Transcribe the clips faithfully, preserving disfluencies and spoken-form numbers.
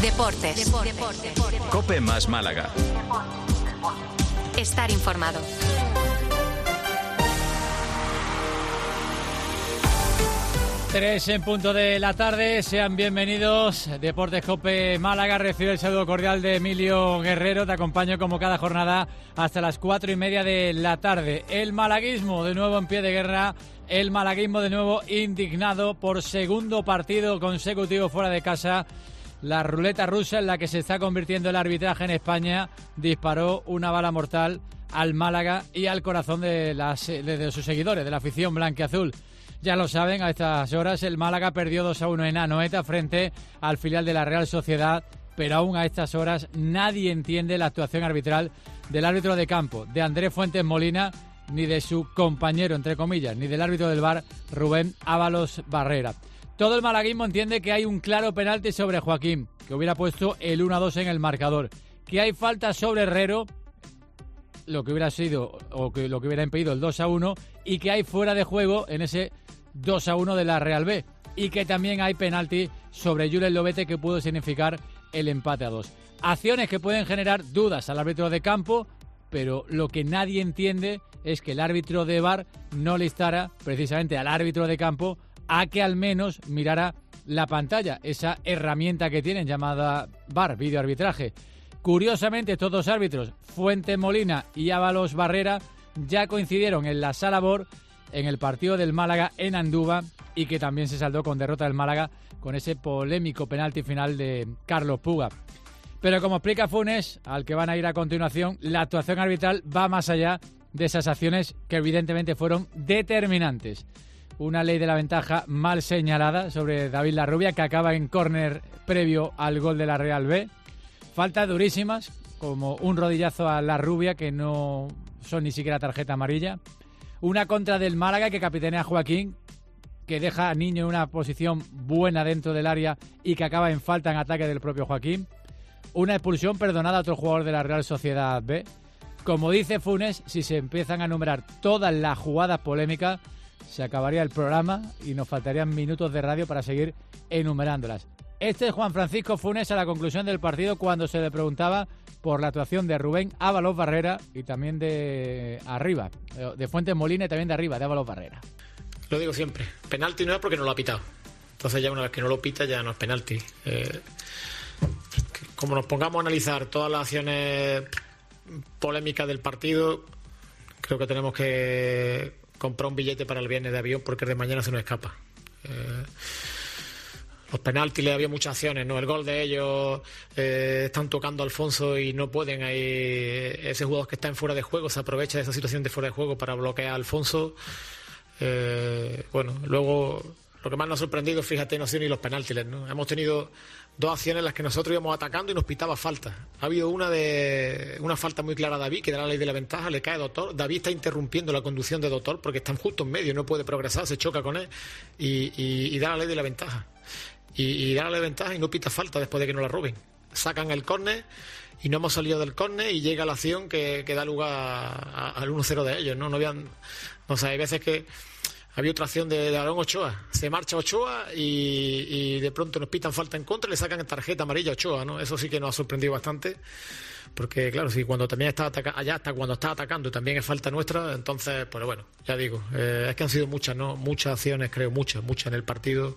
Deportes. Deportes. Deportes. COPE más Málaga. Estar informado. Tres en punto de la tarde, sean bienvenidos. Deportes COPE Málaga, recibe el saludo cordial de Emilio Guerrero. Te acompaño como cada jornada hasta las cuatro y media de la tarde. El malaguismo de nuevo en pie de guerra, el malaguismo de nuevo indignado por segundo partido consecutivo fuera de casa. La ruleta rusa en la que se está convirtiendo el arbitraje en España disparó una bala mortal al Málaga y al corazón de, las, de, de sus seguidores, de la afición blanquiazul. Ya lo saben, a estas horas el Málaga perdió dos a uno en Anoeta frente al filial de la Real Sociedad, pero aún a estas horas nadie entiende la actuación arbitral del árbitro de campo, de Andrés Fuentes Molina, ni de su compañero, entre comillas, ni del árbitro del V A R, Rubén Ábalos Barrera. Todo el malaguismo entiende que hay un claro penalti sobre Joaquín, que hubiera puesto el uno a dos en el marcador, que hay falta sobre Herrero, lo que hubiera sido, o que lo que hubiera impedido el dos a uno, y que hay fuera de juego en ese dos a uno de la Real B, y que también hay penalti sobre Julen Lobete que pudo significar el empate a dos. Acciones que pueden generar dudas al árbitro de campo, pero lo que nadie entiende es que el árbitro de V A R no le instara precisamente al árbitro de campo a que al menos mirara la pantalla, esa herramienta que tienen llamada V A R, videoarbitraje. Curiosamente, estos dos árbitros, Fuentes Molina y Ábalos Barrera, ya coincidieron en la sala B O R en el partido del Málaga en Andúba y que también se saldó con derrota del Málaga con ese polémico penalti final de Carlos Puga. Pero como explica Funes, al que van a ir a continuación, la actuación arbitral va más allá de esas acciones que evidentemente fueron determinantes. Una ley de la ventaja mal señalada sobre David Larrubia, que acaba en córner previo al gol de la Real B. Faltas durísimas, como un rodillazo a Larrubia, que no son ni siquiera tarjeta amarilla. Una contra del Málaga que capitanea Joaquín, que deja a Niño en una posición buena dentro del área y que acaba en falta en ataque del propio Joaquín. Una expulsión perdonada a otro jugador de la Real Sociedad B. Como dice Funes, si se empiezan a enumerar todas las jugadas polémicas, se acabaría el programa y nos faltarían minutos de radio para seguir enumerándolas. Este es Juan Francisco Funes a la conclusión del partido cuando se le preguntaba por la actuación de Rubén Ábalos Barrera y también de arriba, de Fuentes Molina y también de arriba, de Ábalos Barrera. Lo digo siempre, penalti no es porque no lo ha pitado. Entonces ya una vez que no lo pita ya no es penalti. Eh, como nos pongamos a analizar todas las acciones polémicas del partido, creo que tenemos que comprar un billete para el viernes de avión porque de mañana se nos escapa. Eh, Los penaltis, le había muchas acciones, ¿no? El gol de ellos, eh, están tocando a Alfonso y no pueden ahí. Ese jugador que está en fuera de juego se aprovecha de esa situación de fuera de juego para bloquear a Alfonso. Eh, bueno, luego lo que más nos ha sorprendido, fíjate, no ha sido ni los penaltis, ¿no? Hemos tenido dos acciones en las que nosotros íbamos atacando y nos pitaba falta. Ha habido una de una falta muy clara a David, que da la ley de la ventaja, le cae Doctor. David está interrumpiendo la conducción de Doctor porque están justo en medio, no puede progresar, se choca con él y, y, y da la ley de la ventaja. Y, y darle ventaja y no pita falta después de que no la roben. Sacan el córner y no hemos salido del córner y llega la acción que, que da lugar a, a, al uno cero de ellos, ¿no? No habían, no sé, hay veces que había otra acción de, de Aarón Ochoa. Se marcha Ochoa y, y de pronto nos pitan falta en contra y le sacan tarjeta amarilla a Ochoa, ¿no? Eso sí que nos ha sorprendido bastante. Porque, claro, si cuando también está atacando, allá hasta cuando está atacando también es falta nuestra, entonces, pues bueno, ya digo, eh, es que han sido muchas, ¿no? Muchas acciones, creo, muchas, muchas en el partido.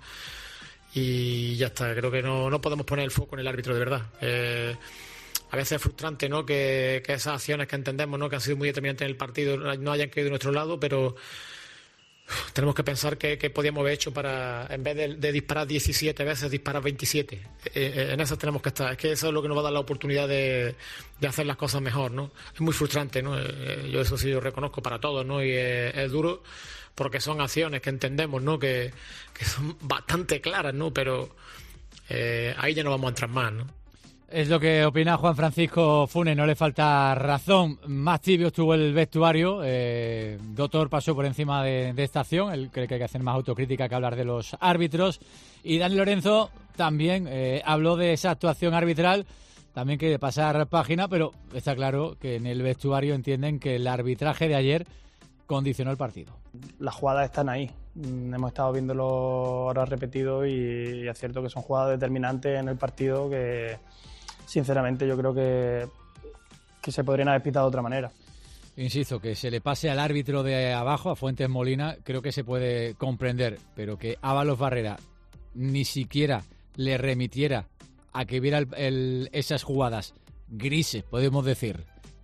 Y ya está, creo que no, no podemos poner el foco en el árbitro de verdad. Eh, a veces es frustrante, ¿no? Que, que esas acciones que entendemos, ¿no? Que han sido muy determinantes en el partido no hayan caído de nuestro lado, pero uf, tenemos que pensar que, que podíamos haber hecho para, en vez de, de disparar diecisiete veces, disparar veintisiete. Eh, en esas tenemos que estar. Es que eso es lo que nos va a dar la oportunidad de, de hacer las cosas mejor, ¿no? Es muy frustrante, ¿no? Eh, yo eso sí lo reconozco para todos, ¿no? Y es, es duro. Porque son acciones que entendemos, ¿no? Que, que son bastante claras, ¿no? Pero eh, ahí ya no vamos a entrar más, ¿no? Es lo que opina Juan Francisco Funes, no le falta razón. Más tibio estuvo el vestuario. Eh, Doctor pasó por encima de, de esta acción. Él cree que hay que hacer más autocrítica que hablar de los árbitros. Y Dani Lorenzo también eh, habló de esa actuación arbitral. También quiere pasar página, pero está claro que en el vestuario entienden que el arbitraje de ayer condicionó el partido. Las jugadas están ahí. mm, hemos estado viéndolo ahora repetido y, y es cierto que son jugadas determinantes en el partido que sinceramente yo creo que, que se podrían haber pitado de otra manera. Insisto, que se le pase al árbitro de abajo, a Fuentes Molina, creo que se puede comprender, pero que Ábalos Barrera ni siquiera le remitiera a que viera el, el, esas jugadas grises, podemos decir,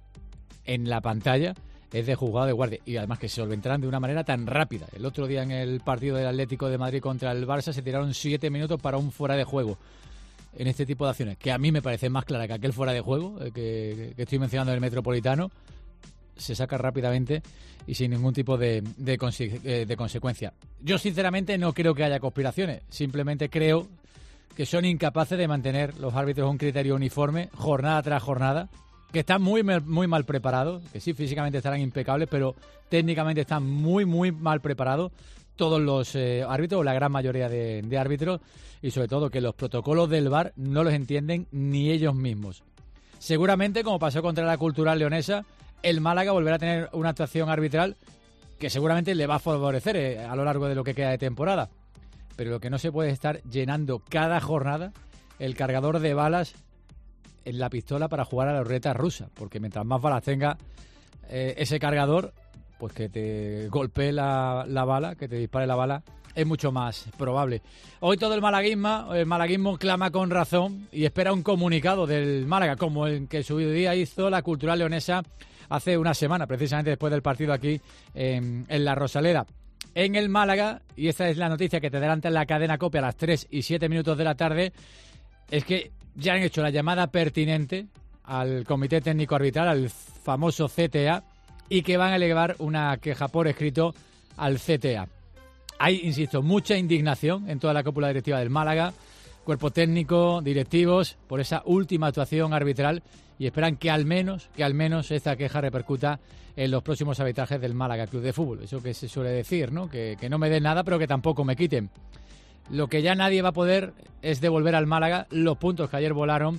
en la pantalla, es de jugado de guardia. Y además que se solventaran de una manera tan rápida. El otro día en el partido del Atlético de Madrid contra el Barça se tiraron siete minutos para un fuera de juego en este tipo de acciones, que a mí me parece más clara que aquel fuera de juego eh, que, que estoy mencionando en el Metropolitano. Se saca rápidamente y sin ningún tipo de, de, conse- de consecuencia. Yo sinceramente no creo que haya conspiraciones, simplemente creo que son incapaces de mantener los árbitros un criterio uniforme jornada tras jornada, que están muy, muy mal preparados, que sí físicamente estarán impecables, pero técnicamente están muy muy mal preparados todos los eh, árbitros, o la gran mayoría de, de árbitros, y sobre todo que los protocolos del V A R no los entienden ni ellos mismos. Seguramente, como pasó contra la Cultural Leonesa, el Málaga volverá a tener una actuación arbitral que seguramente le va a favorecer eh, a lo largo de lo que queda de temporada. Pero lo que no se puede es estar llenando cada jornada el cargador de balas en la pistola para jugar a la ruleta rusa, porque mientras más balas tenga eh, ese cargador, pues que te golpee la, la bala, que te dispare la bala, es mucho más probable. Hoy todo el malaguismo, el malaguismo clama con razón y espera un comunicado del Málaga, como el que su día hizo la Cultural Leonesa hace una semana, precisamente después del partido aquí en, en La Rosaleda. En el Málaga, y esta es la noticia que te adelanta en la cadena COPE a las tres y siete minutos de la tarde, es que ya han hecho la llamada pertinente al Comité Técnico Arbitral, al famoso C T A, y que van a elevar una queja por escrito al C T A. Hay, insisto, mucha indignación en toda la cúpula directiva del Málaga, cuerpo técnico, directivos, por esa última actuación arbitral, y esperan que al menos, que al menos esta queja repercuta en los próximos arbitrajes del Málaga Club de Fútbol. Eso que se suele decir, ¿no? Que, que no me den nada, pero que tampoco me quiten. Lo que ya nadie va a poder es devolver al Málaga los puntos que ayer volaron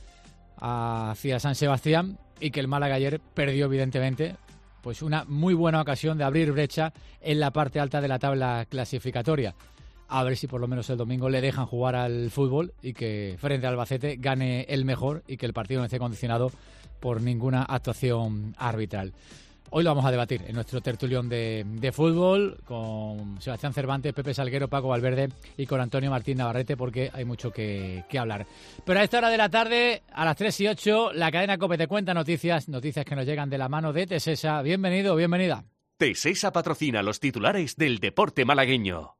hacia San Sebastián y que el Málaga ayer perdió, evidentemente, pues una muy buena ocasión de abrir brecha en la parte alta de la tabla clasificatoria. A ver si por lo menos el domingo le dejan jugar al fútbol y que frente al Albacete gane el mejor y que el partido no esté condicionado por ninguna actuación arbitral. Hoy lo vamos a debatir en nuestro tertulión de, de fútbol con Sebastián Cervantes, Pepe Salguero, Paco Valverde y con Antonio Martín Navarrete, porque hay mucho que, que hablar. Pero a esta hora de la tarde, a las tres y ocho, la cadena COPE te cuenta noticias, noticias que nos llegan de la mano de Tesesa. Bienvenido, bienvenida. Tesesa patrocina los titulares del deporte malagueño.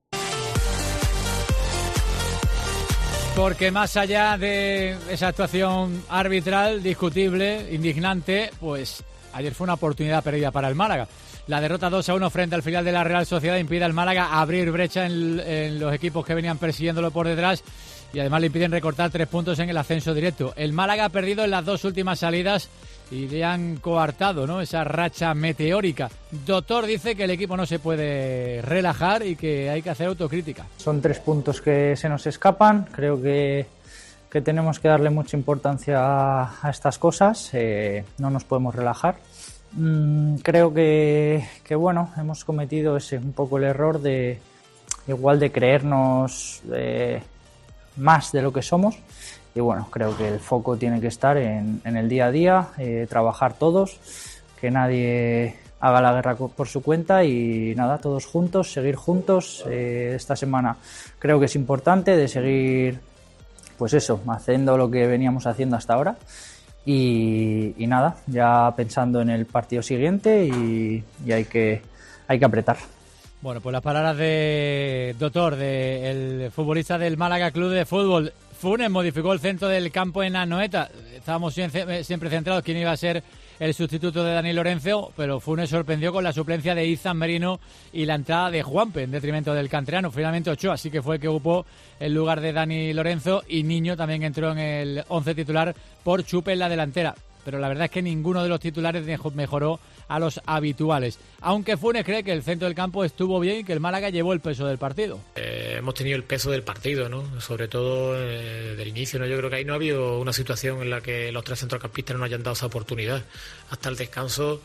Porque más allá de esa actuación arbitral, discutible, indignante, pues ayer fue una oportunidad perdida para el Málaga. La derrota dos a uno frente al filial de la Real Sociedad impide al Málaga abrir brecha en, en los equipos que venían persiguiéndolo por detrás y además le impiden recortar tres puntos en el ascenso directo. El Málaga ha perdido en las dos últimas salidas y le han coartado, ¿no?, esa racha meteórica. Doctor dice que el equipo no se puede relajar y que hay que hacer autocrítica. Son tres puntos que se nos escapan. Creo que, que tenemos que darle mucha importancia a, a estas cosas. Eh, no nos podemos relajar. Mm, creo que, que bueno, hemos cometido ese un poco el error de igual de creernos eh, más de lo que somos. Y bueno, creo que el foco tiene que estar en, en el día a día, eh, trabajar todos, que nadie haga la guerra por su cuenta y nada, todos juntos, seguir juntos. Eh, esta semana creo que es importante de seguir, pues eso, haciendo lo que veníamos haciendo hasta ahora. Y, y nada, ya pensando en el partido siguiente y, y hay que, hay que apretar. Bueno, pues las palabras de Doctor, del futbolista del Málaga Club de Fútbol. Funes modificó el centro del campo en Anoeta. Estábamos siempre centrados quién iba a ser el sustituto de Dani Lorenzo, pero Funes sorprendió con la suplencia de Izan Merino y la entrada de Juanpe en detrimento del canterano. Finalmente Ochoa sí que fue el que ocupó el lugar de Dani Lorenzo y Niño también entró en el once titular por Chupe en la delantera. Pero la verdad es que ninguno de los titulares mejoró a los habituales. Aunque Funes cree que el centro del campo estuvo bien y que el Málaga llevó el peso del partido. Eh, hemos tenido el peso del partido, ¿no? Sobre todo eh, del inicio, ¿no? Yo creo que ahí no ha habido una situación en la que los tres centrocampistas no hayan dado esa oportunidad. Hasta el descanso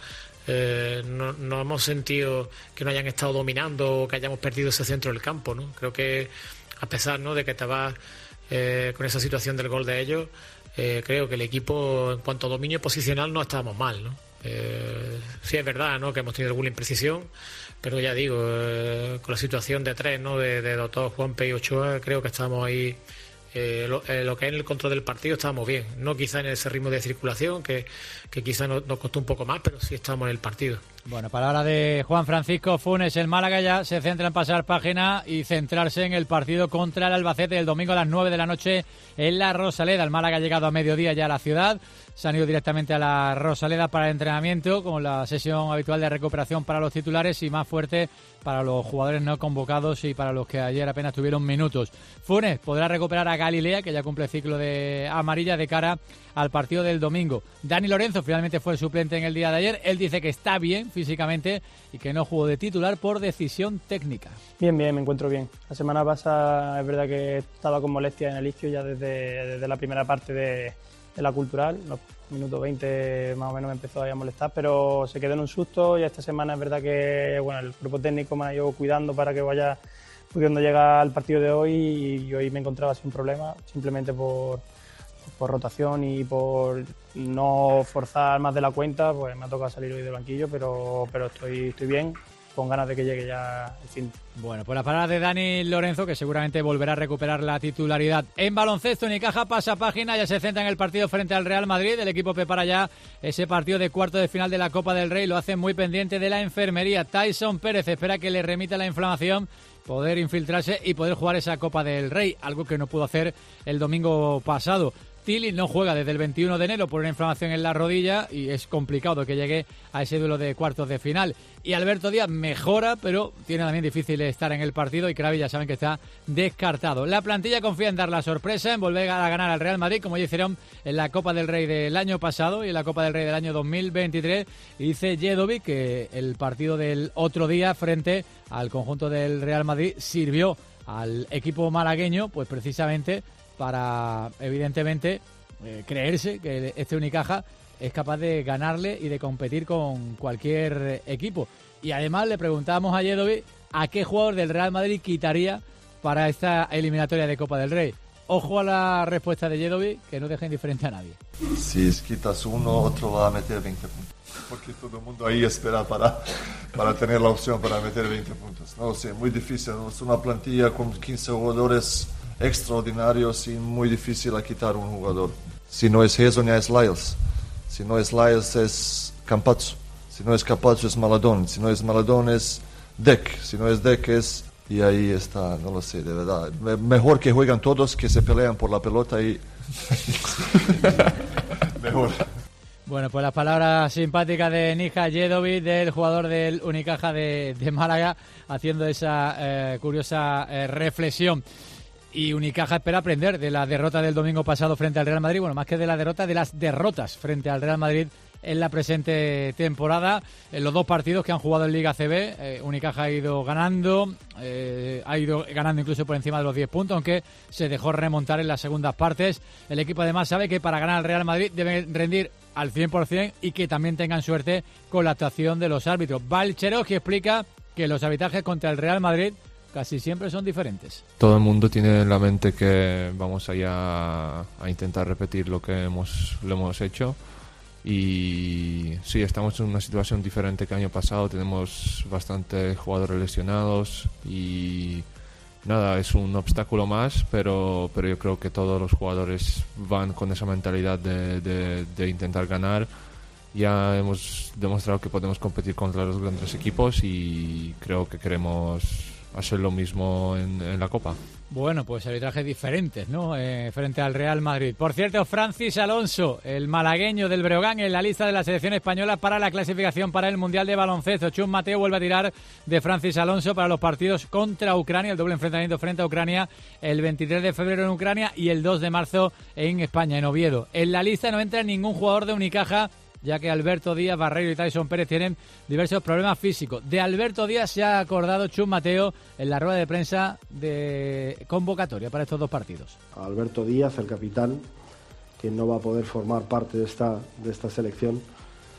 eh, no, no hemos sentido que no hayan estado dominando o que hayamos perdido ese centro del campo, ¿no? Creo que a pesar, ¿no?, de que estabas eh, con esa situación del gol de ellos, eh, creo que el equipo en cuanto a dominio posicional no estábamos mal, ¿no? Eh, sí es verdad, ¿no?, que hemos tenido alguna imprecisión, pero ya digo, eh, con la situación de tres, ¿no?, de, de Doctor, Juanpe y Ochoa, creo que estamos ahí. Eh, lo, eh, lo que es en el control del partido estábamos bien, no quizá en ese ritmo de circulación que, que quizá nos, nos costó un poco más, pero sí estamos en el partido. Bueno, palabra de Juan Francisco Funes. El Málaga ya se centra en pasar página y centrarse en el partido contra el Albacete el domingo a las nueve de la noche en la Rosaleda. El Málaga ha llegado a mediodía ya a la ciudad, se han ido directamente a la Rosaleda para el entrenamiento, con la sesión habitual de recuperación para los titulares y más fuerte para los jugadores no convocados y para los que ayer apenas tuvieron minutos. Funes podrá recuperar a Galilea, que ya cumple ciclo de amarilla, de cara al partido del domingo. Dani Lorenzo finalmente fue el suplente en el día de ayer. Él dice que está bien físicamente y que no jugó de titular por decisión técnica. Bien, bien, me encuentro bien. La semana pasada es verdad que estaba con molestias en el isquio ya desde, desde la primera parte de, de la Cultural. Los minutos veinte más o menos me empezó a molestar, pero se quedó en un susto y esta semana es verdad que bueno, el grupo técnico me ha ido cuidando para que vaya pudiendo llegar al partido de hoy y hoy me encontraba sin problema, simplemente por, por rotación y por no forzar más de la cuenta, pues me ha tocado salir hoy del banquillo, pero, pero estoy, estoy bien, con ganas de que llegue ya el fin. Bueno, pues la palabra de Dani Lorenzo, que seguramente volverá a recuperar la titularidad. En baloncesto, Unicaja pasa página, ya se centra en el partido frente al Real Madrid. El equipo prepara ya ese partido de cuarto de final de la Copa del Rey, lo hace muy pendiente de la enfermería. Tyson Pérez espera que le remita la inflamación, poder infiltrarse y poder jugar esa Copa del Rey, algo que no pudo hacer el domingo pasado. Tilly no juega desde el veintiuno de enero por una inflamación en la rodilla y es complicado que llegue a ese duelo de cuartos de final. Y Alberto Díaz mejora, pero tiene también difícil estar en el partido y Kravi ya saben que está descartado. La plantilla confía en dar la sorpresa, en volver a ganar al Real Madrid, como ya hicieron en la Copa del Rey del año pasado y en la Copa del Rey del año dos mil veintitrés. Y dice Jedovic que el partido del otro día frente al conjunto del Real Madrid sirvió al equipo malagueño, pues precisamente para, evidentemente, eh, creerse que este Unicaja es capaz de ganarle y de competir con cualquier equipo. Y además le preguntábamos a Jedovic a qué jugador del Real Madrid quitaría para esta eliminatoria de Copa del Rey. Ojo a la respuesta de Jedovic, que no deja indiferente a nadie. Si quitas uno, otro va a meter veinte puntos. Porque todo el mundo ahí espera para, para tener la opción para meter veinte puntos. No sé, muy difícil. Es una plantilla con quince jugadores extraordinarios y muy difícil a quitar un jugador. Si no es Hezonja es Lyles, si no es Lyles es Campazzo, si no es Campazzo es Maladón, si no es Maladón es Deck, si no es Deck es... Y ahí está, no lo sé, de verdad. Mejor que juegan todos, que se pelean por la pelota y... Mejor. Bueno, pues las palabras simpáticas de Nija Jedovic, del jugador del Unicaja de, de Málaga, haciendo esa eh, curiosa eh, reflexión. Y Unicaja espera aprender de la derrota del domingo pasado frente al Real Madrid, bueno, más que de la derrota, de las derrotas frente al Real Madrid en la presente temporada. En los dos partidos que han jugado en Liga C B, eh, Unicaja ha ido ganando, eh, ha ido ganando incluso por encima de los diez puntos, aunque se dejó remontar en las segundas partes. El equipo además sabe que para ganar al Real Madrid deben rendir al cien por ciento y que también tengan suerte con la actuación de los árbitros. Balcherovski explica que los arbitrajes contra el Real Madrid casi siempre son diferentes. Todo el mundo tiene en la mente que vamos allá a, a intentar repetir lo que hemos, lo hemos hecho. Y sí, estamos en una situación diferente que el año pasado. Tenemos bastantes jugadores lesionados y nada, es un obstáculo más, pero, pero yo creo que todos los jugadores van con esa mentalidad de, de, de intentar ganar. Ya hemos demostrado que podemos competir contra los grandes equipos y creo que queremos hacer lo mismo en, en la Copa. Bueno, pues arbitrajes diferentes, ¿no? Eh, frente al Real Madrid. Por cierto, Francis Alonso, el malagueño del Breogán, en la lista de la selección española para la clasificación para el Mundial de Baloncesto. Chus Mateo vuelve a tirar de Francis Alonso para los partidos contra Ucrania, el doble enfrentamiento frente a Ucrania el veintitrés de febrero en Ucrania y el dos de marzo en España, en Oviedo. En la lista no entra ningún jugador de Unicaja, ya que Alberto Díaz, Barreiro y Tyson Pérez tienen diversos problemas físicos. De Alberto Díaz se ha acordado Chus Mateo en la rueda de prensa de convocatoria para estos dos partidos. Alberto Díaz, el capitán, que no va a poder formar parte de esta, de esta selección,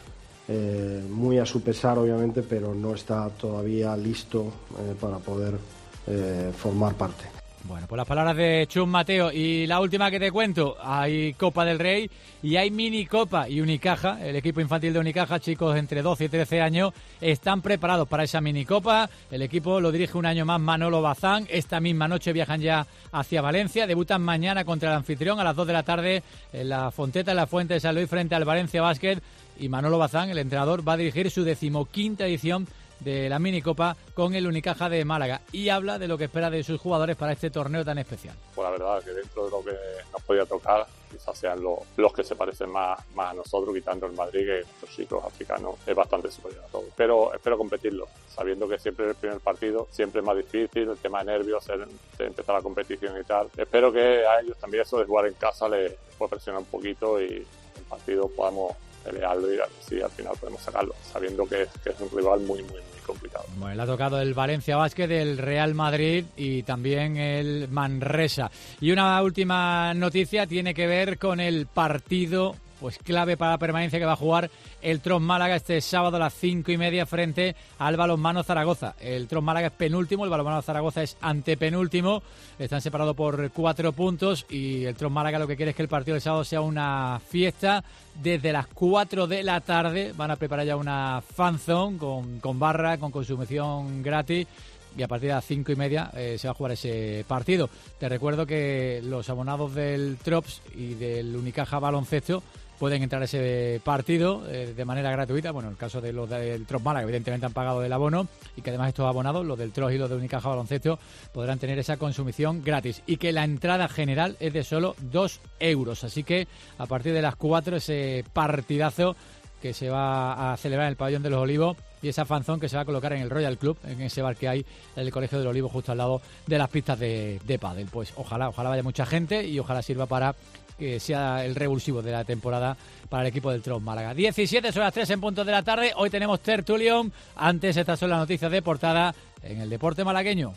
eh, muy a su pesar obviamente, pero no está todavía listo eh, para poder eh, formar parte. Bueno, pues las palabras de Chus Mateo. Y la última que te cuento, hay Copa del Rey y hay Mini Copa, y Unicaja, el equipo infantil de Unicaja, chicos entre doce y trece años, están preparados para esa Mini Copa. El equipo lo dirige un año más Manolo Bazán. Esta misma noche viajan ya hacia Valencia, debutan mañana contra el anfitrión a las dos de la tarde en la Fonteta, en la Fuente de San Luis, frente al Valencia Basket, y Manolo Bazán, el entrenador, va a dirigir su decimoquinta edición de la minicopa con el Unicaja de Málaga, y habla de lo que espera de sus jugadores para este torneo tan especial. Pues la verdad que dentro de lo que nos podía tocar, quizás sean los, los que se parecen más, más a nosotros, quitando el Madrid, que nuestros chicos africanos es bastante superior a todos. Pero espero competirlo, sabiendo que siempre el primer partido siempre es más difícil, el tema de nervios, el, de empezar la competición y tal. Espero que a ellos también eso de jugar en casa les pueda presionar un poquito y el partido podamos pelearlo y a ver si al final podemos sacarlo, sabiendo que es, que es un rival muy, muy, muy complicado. Bueno, le ha tocado el Valencia Basket, el Real Madrid y también el Manresa. Y una última noticia tiene que ver con el partido pues clave para la permanencia que va a jugar el Tros Málaga este sábado a las cinco y media frente al Balonmano Zaragoza. El Tros Málaga es penúltimo, el Balonmano Zaragoza es antepenúltimo, están separados por cuatro puntos y el Tros Málaga lo que quiere es que el partido del sábado sea una fiesta. Desde las cuatro de la tarde van a preparar ya una fan zone con, con barra, con consumición gratis, y a partir de las cinco y media eh, se va a jugar ese partido. Te recuerdo que los abonados del Trops y del Unicaja Baloncesto pueden entrar a ese partido eh, de manera gratuita. Bueno, en el caso de los del Trops Málaga, evidentemente han pagado el abono, y que además estos abonados, los del Trops y los de Unicaja Baloncesto, podrán tener esa consumición gratis, y que la entrada general es de solo dos euros. Así que a partir de las cuatro ese partidazo que se va a celebrar en el Pabellón de los Olivos, y esa fanzón que se va a colocar en el Royal Club, en ese bar que hay en el Colegio del Olivo, justo al lado de las pistas de, de pádel. Pues ojalá, ojalá vaya mucha gente y ojalá sirva para que sea el revulsivo de la temporada para el equipo del Tros Málaga. diecisiete son las tres en punto de la tarde. Hoy tenemos tertulión. Antes, estas son las noticias de portada en el deporte malagueño.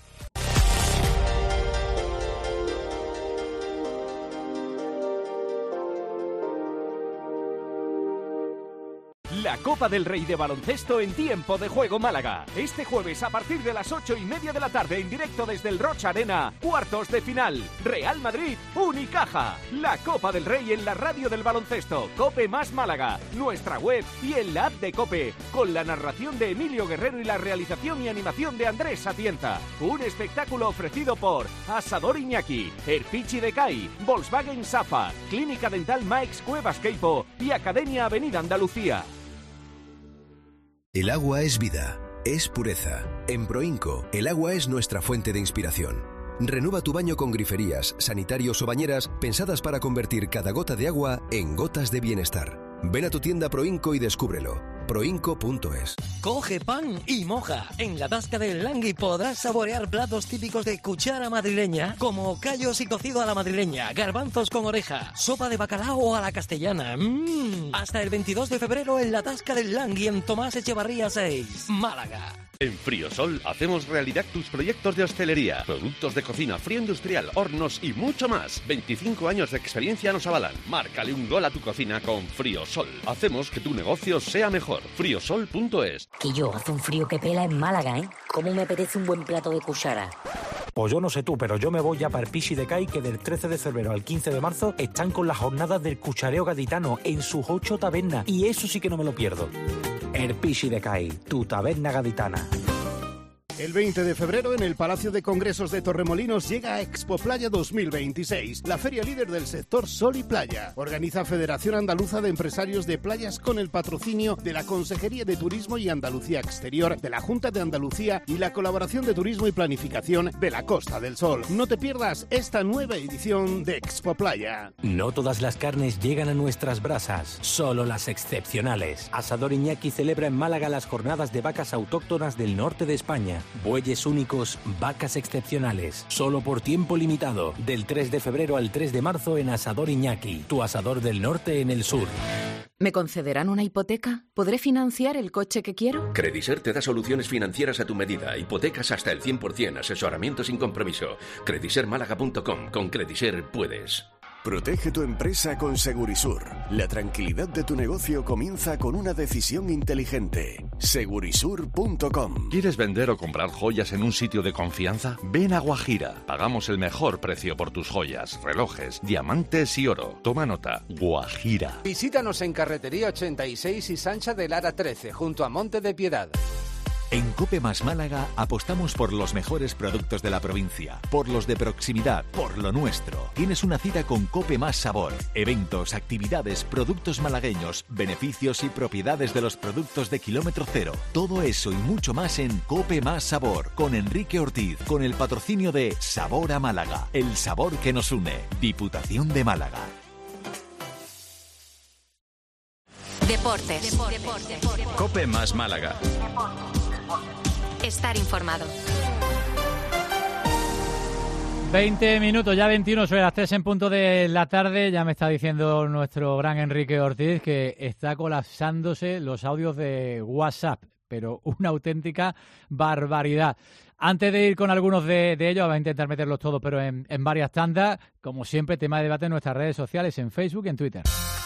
La Copa del Rey de baloncesto en Tiempo de Juego Málaga. Este jueves a partir de las ocho y media de la tarde en directo desde el Rocha Arena. Cuartos de final. Real Madrid, Unicaja. La Copa del Rey en la radio del baloncesto. Cope más Málaga. Nuestra web y en la app de Cope. Con la narración de Emilio Guerrero y la realización y animación de Andrés Satienza. Un espectáculo ofrecido por Asador Iñaki, Erpichi de Cai, Volkswagen Safa, Clínica Dental Maix Cuevas Queipo y Academia Avenida Andalucía. El agua es vida, es pureza. En Proinco, el agua es nuestra fuente de inspiración. Renueva tu baño con griferías, sanitarios o bañeras pensadas para convertir cada gota de agua en gotas de bienestar. Ven a tu tienda Proinco y descúbrelo. proinco punto es. Coge pan y moja. En la Tasca del Langui podrás saborear platos típicos de cuchara madrileña, como callos y cocido a la madrileña, garbanzos con oreja, sopa de bacalao a la castellana. ¡Mmm! Hasta el veintidós de febrero en la Tasca del Langui en Tomás Echevarría seis, Málaga. En Friosol hacemos realidad tus proyectos de hostelería, productos de cocina, frío industrial, hornos y mucho más. veinticinco años de experiencia nos avalan. Márcale un gol a tu cocina con Friosol. Hacemos que tu negocio sea mejor. friosol punto es. Que yo, hace un frío que pela en Málaga, ¿eh? ¿Cómo me apetece un buen plato de cuchara? Pues yo no sé tú, pero yo me voy ya para el Pichi de Cai, que del trece de febrero al quince de marzo están con las jornadas del cuchareo gaditano en sus ocho tabernas. Y eso sí que no me lo pierdo. El Pichi de Cai, tu taberna gaditana. El veinte de febrero en el Palacio de Congresos de Torremolinos llega Expo Playa dos mil veintiséis, la feria líder del sector Sol y Playa. Organiza Federación Andaluza de Empresarios de Playas con el patrocinio de la Consejería de Turismo y Andalucía Exterior, de la Junta de Andalucía y la colaboración de Turismo y Planificación de la Costa del Sol. No te pierdas esta nueva edición de Expo Playa. No todas las carnes llegan a nuestras brasas, solo las excepcionales. Asador Iñaki celebra en Málaga las jornadas de vacas autóctonas del norte de España. Bueyes únicos, vacas excepcionales, solo por tiempo limitado, del tres de febrero al tres de marzo en Asador Iñaki, tu asador del norte en el sur. ¿Me concederán una hipoteca? ¿Podré financiar el coche que quiero? Crediser te da soluciones financieras a tu medida, hipotecas hasta el cien por ciento, asesoramiento sin compromiso. crediser málaga punto com, con Crediser puedes. Protege tu empresa con Segurisur. La tranquilidad de tu negocio comienza con una decisión inteligente. Segurisur punto com. ¿Quieres vender o comprar joyas en un sitio de confianza? Ven a Guajira. Pagamos el mejor precio por tus joyas, relojes, diamantes y oro. Toma nota. Guajira. Visítanos en Carretería ochenta y seis y Sancha de Lara trece, junto a Monte de Piedad. En Cope Más Málaga apostamos por los mejores productos de la provincia, por los de proximidad, por lo nuestro. Tienes una cita con Cope Más Sabor. Eventos, actividades, productos malagueños, beneficios y propiedades de los productos de kilómetro cero. Todo eso y mucho más en Cope Más Sabor, con Enrique Ortiz, con el patrocinio de Sabor a Málaga, el sabor que nos une. Diputación de Málaga. Deportes. Deportes. Cope Más Málaga. Estar informado. veinte minutos, ya veintiuno sobre las tres en punto de la tarde. Ya me está diciendo nuestro gran Enrique Ortiz que está colapsándose los audios de WhatsApp, pero una auténtica barbaridad. Antes de ir con algunos de, de ellos, vamos a intentar meterlos todos, pero en, en varias tandas, como siempre, tema de debate en nuestras redes sociales, en Facebook y en Twitter.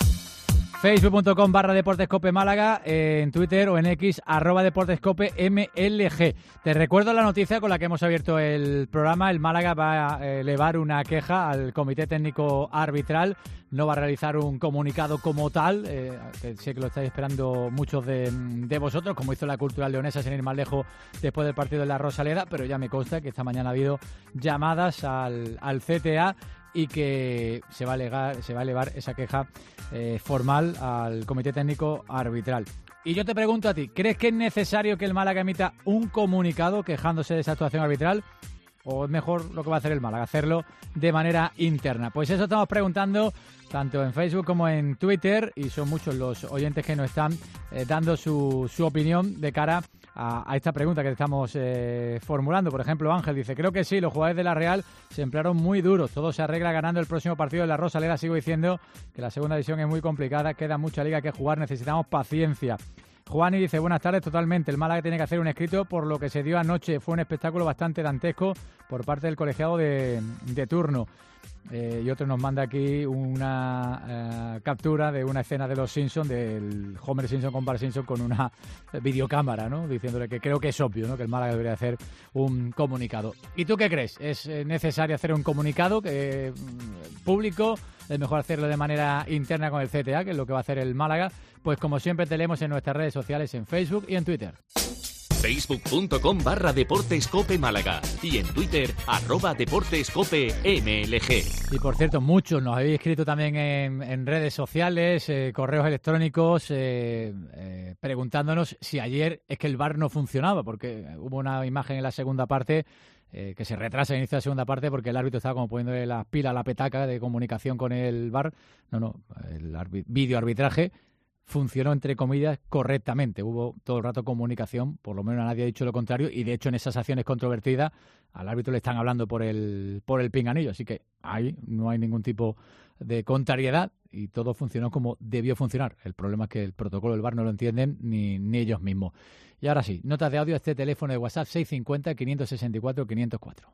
facebook punto com barra Deportescope Málaga, eh, en Twitter o en X, arroba Deportescope M L G. Te recuerdo la noticia con la que hemos abierto el programa. El Málaga va a elevar una queja al Comité Técnico Arbitral. No va a realizar un comunicado como tal, eh, que sé que lo estáis esperando muchos de, de vosotros, como hizo la Cultural Leonesa sin ir más lejos después del partido de la Rosaleda, pero ya me consta que esta mañana ha habido llamadas al, al C T A y que se va a elevar, se va a elevar esa queja eh, formal al Comité Técnico Arbitral. Y yo te pregunto a ti, ¿crees que es necesario que el Málaga emita un comunicado quejándose de esa actuación arbitral? ¿O es mejor lo que va a hacer el Málaga, hacerlo de manera interna? Pues eso estamos preguntando tanto en Facebook como en Twitter, y son muchos los oyentes que nos están eh, dando su, su opinión de cara a, a esta pregunta que estamos eh, formulando. Por ejemplo, Ángel dice, creo que sí, los jugadores de la Real se emplearon muy duros, todo se arregla ganando el próximo partido de la Rosaleda. Sigo diciendo que la segunda división es muy complicada, queda mucha liga que jugar, necesitamos paciencia. Juani dice, buenas tardes, totalmente. El Málaga tiene que hacer un escrito por lo que se dio anoche. Fue un espectáculo bastante dantesco por parte del colegiado de, de turno. Eh, y otro nos manda aquí una eh, captura de una escena de los Simpsons, del Homer Simpson con Bart Simpson con una videocámara, ¿no? Diciéndole que creo que es obvio, ¿no?, que el Málaga debería hacer un comunicado. ¿Y tú qué crees? ¿Es necesario hacer un comunicado que, público? ¿Es mejor hacerlo de manera interna con el C T A, que es lo que va a hacer el Málaga? Pues como siempre te leemos en nuestras redes sociales, en Facebook y en Twitter. facebook punto com barra Deportescope Málaga y en Twitter, arroba Deportescope M L G. Y por cierto, muchos nos habéis escrito también en, en redes sociales, eh, correos electrónicos, eh, eh, preguntándonos si ayer es que el V A R no funcionaba, porque hubo una imagen en la segunda parte eh, que se retrasa el inicio de la segunda parte porque el árbitro estaba como poniéndole las pilas a la petaca de comunicación con el V A R. No, no, el videoarbitraje funcionó, entre comillas, correctamente. Hubo todo el rato comunicación, por lo menos nadie ha dicho lo contrario, y de hecho en esas acciones controvertidas al árbitro le están hablando por el por el pinganillo, así que ahí no hay ningún tipo de contrariedad y todo funcionó como debió funcionar. El problema es que el protocolo del V A R no lo entienden ni, ni ellos mismos. Y ahora sí, notas de audio a este teléfono de WhatsApp seis cinco cero, cinco seis cuatro, cinco cero cuatro.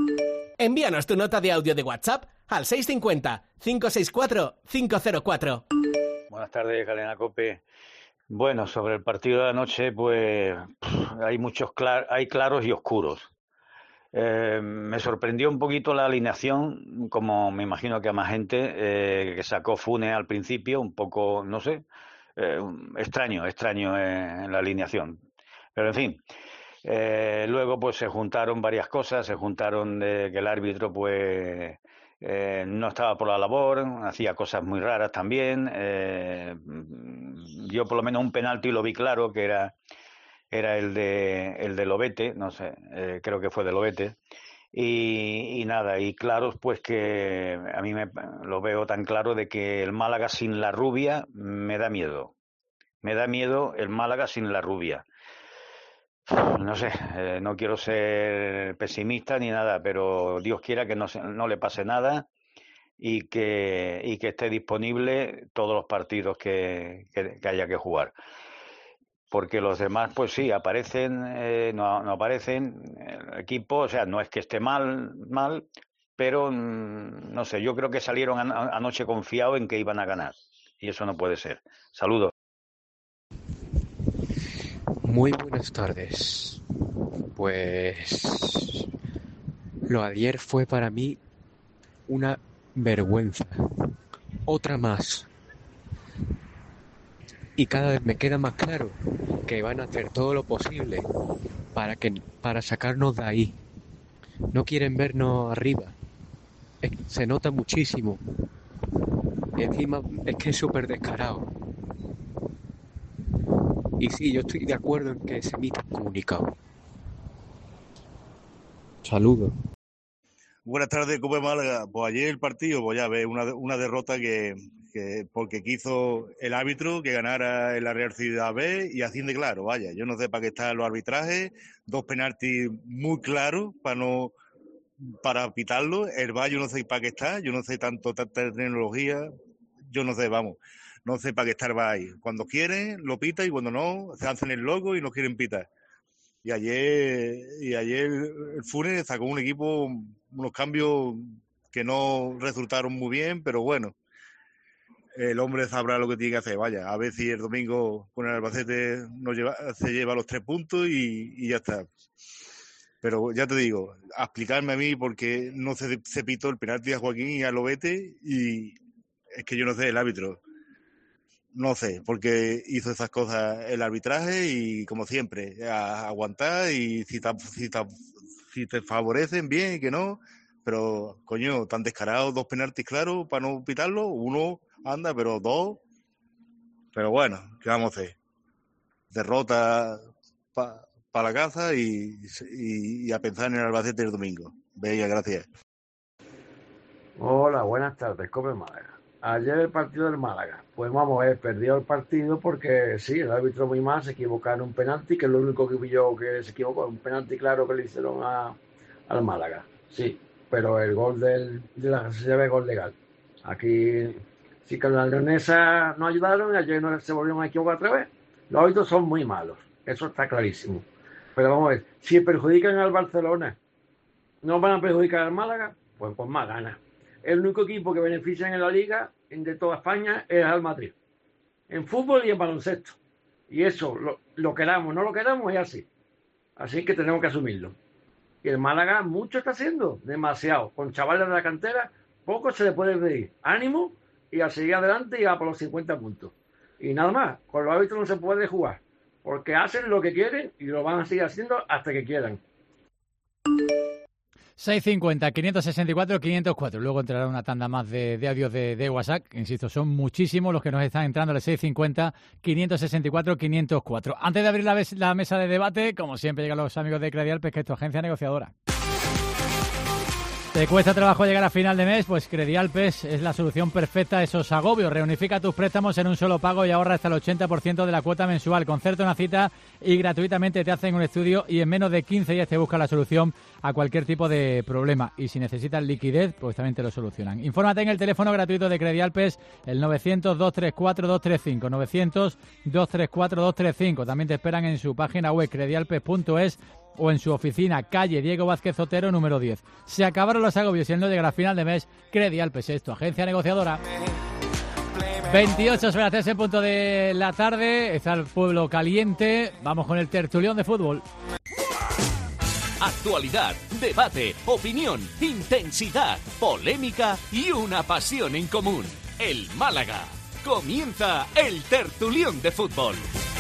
Envíanos tu nota de audio de WhatsApp al seis cinco cero, cinco seis cuatro, cinco cero cuatro. Buenas tardes, Cadena Cope. Bueno, sobre el partido de anoche, pues hay muchos clar hay claros y oscuros. Eh, me sorprendió un poquito la alineación, como me imagino que a más gente, eh, que sacó Funes al principio, un poco, no sé, eh, extraño, extraño eh, en la alineación. Pero en fin, eh, luego pues se juntaron varias cosas, se juntaron de que el árbitro pues Eh, no estaba por la labor, hacía cosas muy raras también. Eh, yo por lo menos un penalti lo vi claro, que era era el de el de Lobete, no sé, eh, creo que fue de Lobete. Y, y nada, y claros pues que a mí me lo veo tan claro de que el Málaga sin la Rubia me da miedo. Me da miedo el Málaga sin la Rubia. No sé, eh, no quiero ser pesimista ni nada, pero Dios quiera que no, se, no le pase nada y que, y que esté disponible todos los partidos que, que, que haya que jugar. Porque los demás, pues sí, aparecen, eh, no, no aparecen, el equipo, o sea, no es que esté mal, mal, pero mm, no sé, yo creo que salieron an- anoche confiados en que iban a ganar y eso no puede ser. Saludos. Muy buenas tardes. Pues lo de ayer fue para mí una vergüenza. Otra más. Y cada vez me queda más claro que van a hacer todo lo posible para que para sacarnos de ahí. No quieren vernos arriba. Es- se nota muchísimo. Encima es que es súper descarado. Y sí, yo estoy de acuerdo en que se emita un comunicado. Saludos. Buenas tardes, Copa de Málaga. Pues ayer el partido, pues ya ves, una, una derrota que, que porque quiso el árbitro que ganara en la Real Ciudad B y así de claro, vaya, yo no sé para qué están los arbitrajes, dos penaltis muy claros para no para pitarlo, el V A R yo no sé para qué está, yo no sé tanto tanta tecnología, yo no sé, vamos, no sé para qué está el V A R ahí. Cuando quieren lo pita y cuando no se hacen el logo y no quieren pitar. Y ayer, y ayer el Funes sacó un equipo, unos cambios que no resultaron muy bien, pero bueno, el hombre sabrá lo que tiene que hacer. Vaya, a ver si el domingo con el Albacete nos lleva, se lleva los tres puntos y, y ya está. Pero ya te digo, a explicarme a mí porque no se, se pitó el penalti a Joaquín y a Lobete y es que yo no sé el árbitro. No sé, porque hizo esas cosas el arbitraje y, como siempre, a, a aguantar y si, ta, si, ta, si te favorecen, bien, y que no. Pero, coño, tan descarados, dos penaltis claros para no pitarlo. Uno anda, pero dos. Pero bueno, ¿qué vamos a hacer? Derrota para pa la casa y, y, y a pensar en el Albacete el domingo. Venga, gracias. Hola, buenas tardes, Cope Málaga. Ayer el partido del Málaga, pues vamos a ver, perdió el partido porque sí, el árbitro muy mal, se equivocaron en un penalti, que es lo único que vi yo que se equivocó, un penalti claro que le hicieron a, al Málaga, sí, pero el gol del, de la se llama gol legal. Aquí sí que las leonesas no ayudaron, ayer no se volvieron a equivocar otra vez. Los árbitros son muy malos, eso está clarísimo. Pero vamos a ver, si perjudican al Barcelona, ¿no van a perjudicar al Málaga? Pues con más ganas. El único equipo que beneficia en la Liga de toda España es el Madrid. En fútbol y en baloncesto. Y eso, lo, lo queramos, no lo queramos, es así. Así que tenemos que asumirlo. Y el Málaga mucho está haciendo, demasiado. Con chavales de la cantera, poco se le puede pedir. Ánimo y a seguir adelante y a por los cincuenta puntos. Y nada más, con los árbitros no se puede jugar. Porque hacen lo que quieren y lo van a seguir haciendo hasta que quieran. seiscientos cincuenta, quinientos sesenta y cuatro, quinientos cuatro. Luego entrará una tanda más de, de audios de, de WhatsApp. Insisto, son muchísimos los que nos están entrando al seiscientos cincuenta, quinientos sesenta y cuatro, quinientos cuatro. Antes de abrir la, la mesa de debate, como siempre llegan los amigos de Credialpes, que es tu agencia negociadora. ¿Te cuesta trabajo llegar a final de mes? Pues Credialpes es la solución perfecta a esos agobios. Reunifica tus préstamos en un solo pago y ahorra hasta el ochenta por ciento de la cuota mensual. Concerta una cita y gratuitamente te hacen un estudio y en menos de quince días te busca la solución a cualquier tipo de problema. Y si necesitas liquidez, pues también te lo solucionan. Infórmate en el teléfono gratuito de Credialpes, el novecientos, doscientos treinta y cuatro, doscientos treinta y cinco, novecientos, doscientos treinta y cuatro, doscientos treinta y cinco. También te esperan en su página web credialpes punto es o en su oficina, calle Diego Vázquez Otero, número diez. Se acabaron los agobios y el no llegar a final de mes. Credialpes es tu agencia negociadora. veintiocho sobre las tres en punto de la tarde. Está el pueblo caliente. Vamos con el tertulión de fútbol. Actualidad, debate, opinión, intensidad, polémica y una pasión en común. El Málaga. Comienza el tertulión de fútbol.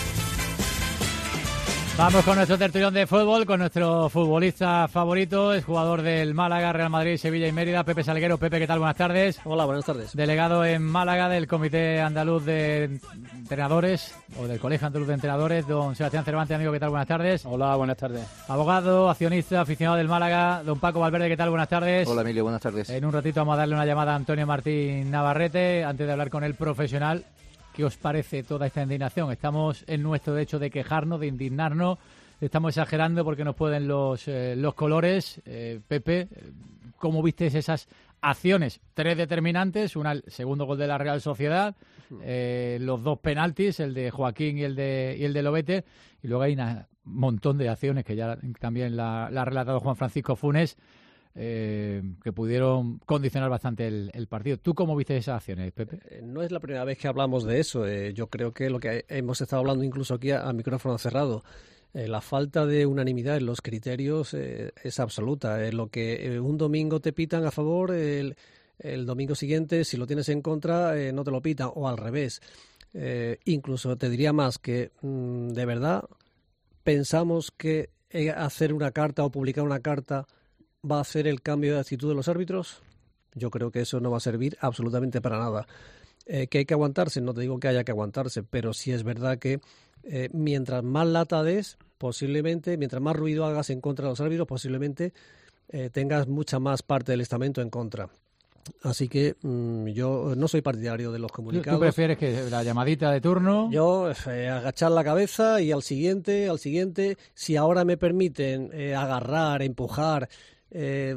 Vamos con nuestro tertulión de fútbol, con nuestro futbolista favorito, es jugador del Málaga, Real Madrid, Sevilla y Mérida, Pepe Salguero. Pepe, ¿qué tal? Buenas tardes. Hola, buenas tardes. Delegado en Málaga del Comité Andaluz de Entrenadores, o del Colegio Andaluz de Entrenadores, don Sebastián Cervantes, amigo, ¿qué tal? Buenas tardes. Hola, buenas tardes. Abogado, accionista, aficionado del Málaga, don Paco Valverde, ¿qué tal? Buenas tardes. Hola, Emilio, buenas tardes. En un ratito vamos a darle una llamada a Antonio Martín Navarrete, antes de hablar con el profesional. ¿Qué os parece toda esta indignación? Estamos en nuestro derecho de quejarnos, de indignarnos. Estamos exagerando porque nos pueden los, eh, los colores. Eh, Pepe, ¿cómo viste esas acciones? Tres determinantes, una, el segundo gol de la Real Sociedad, eh, los dos penaltis, el de Joaquín y el de, y el de Lobete, y luego hay un montón de acciones que ya también la, la ha relatado Juan Francisco Funes. eh, que pudieron condicionar bastante el, el partido. ¿Tú cómo viste esas acciones, Pepe? Eh, no es la primera vez que hablamos de eso. Eh, yo creo que lo que hemos estado hablando incluso aquí a, a micrófono cerrado, eh, la falta de unanimidad en los criterios eh, es absoluta. Eh, lo que eh, un domingo te pitan a favor, el, el domingo siguiente, si lo tienes en contra, eh, no te lo pitan, o al revés. Eh, incluso te diría más que, mmm, de verdad, pensamos que eh, hacer una carta o publicar una carta va a hacer el cambio de actitud de los árbitros. Yo creo que eso no va a servir absolutamente para nada. Eh, que hay que aguantarse, no te digo que haya que aguantarse, pero sí es verdad que eh, mientras más lata des, posiblemente, mientras más ruido hagas en contra de los árbitros, posiblemente eh, tengas mucha más parte del estamento en contra. Así que mmm, yo no soy partidario de los comunicados. ¿Tú prefieres que la llamadita de turno? Yo eh, agachar la cabeza y al siguiente, al siguiente, si ahora me permiten eh, agarrar, empujar, eh,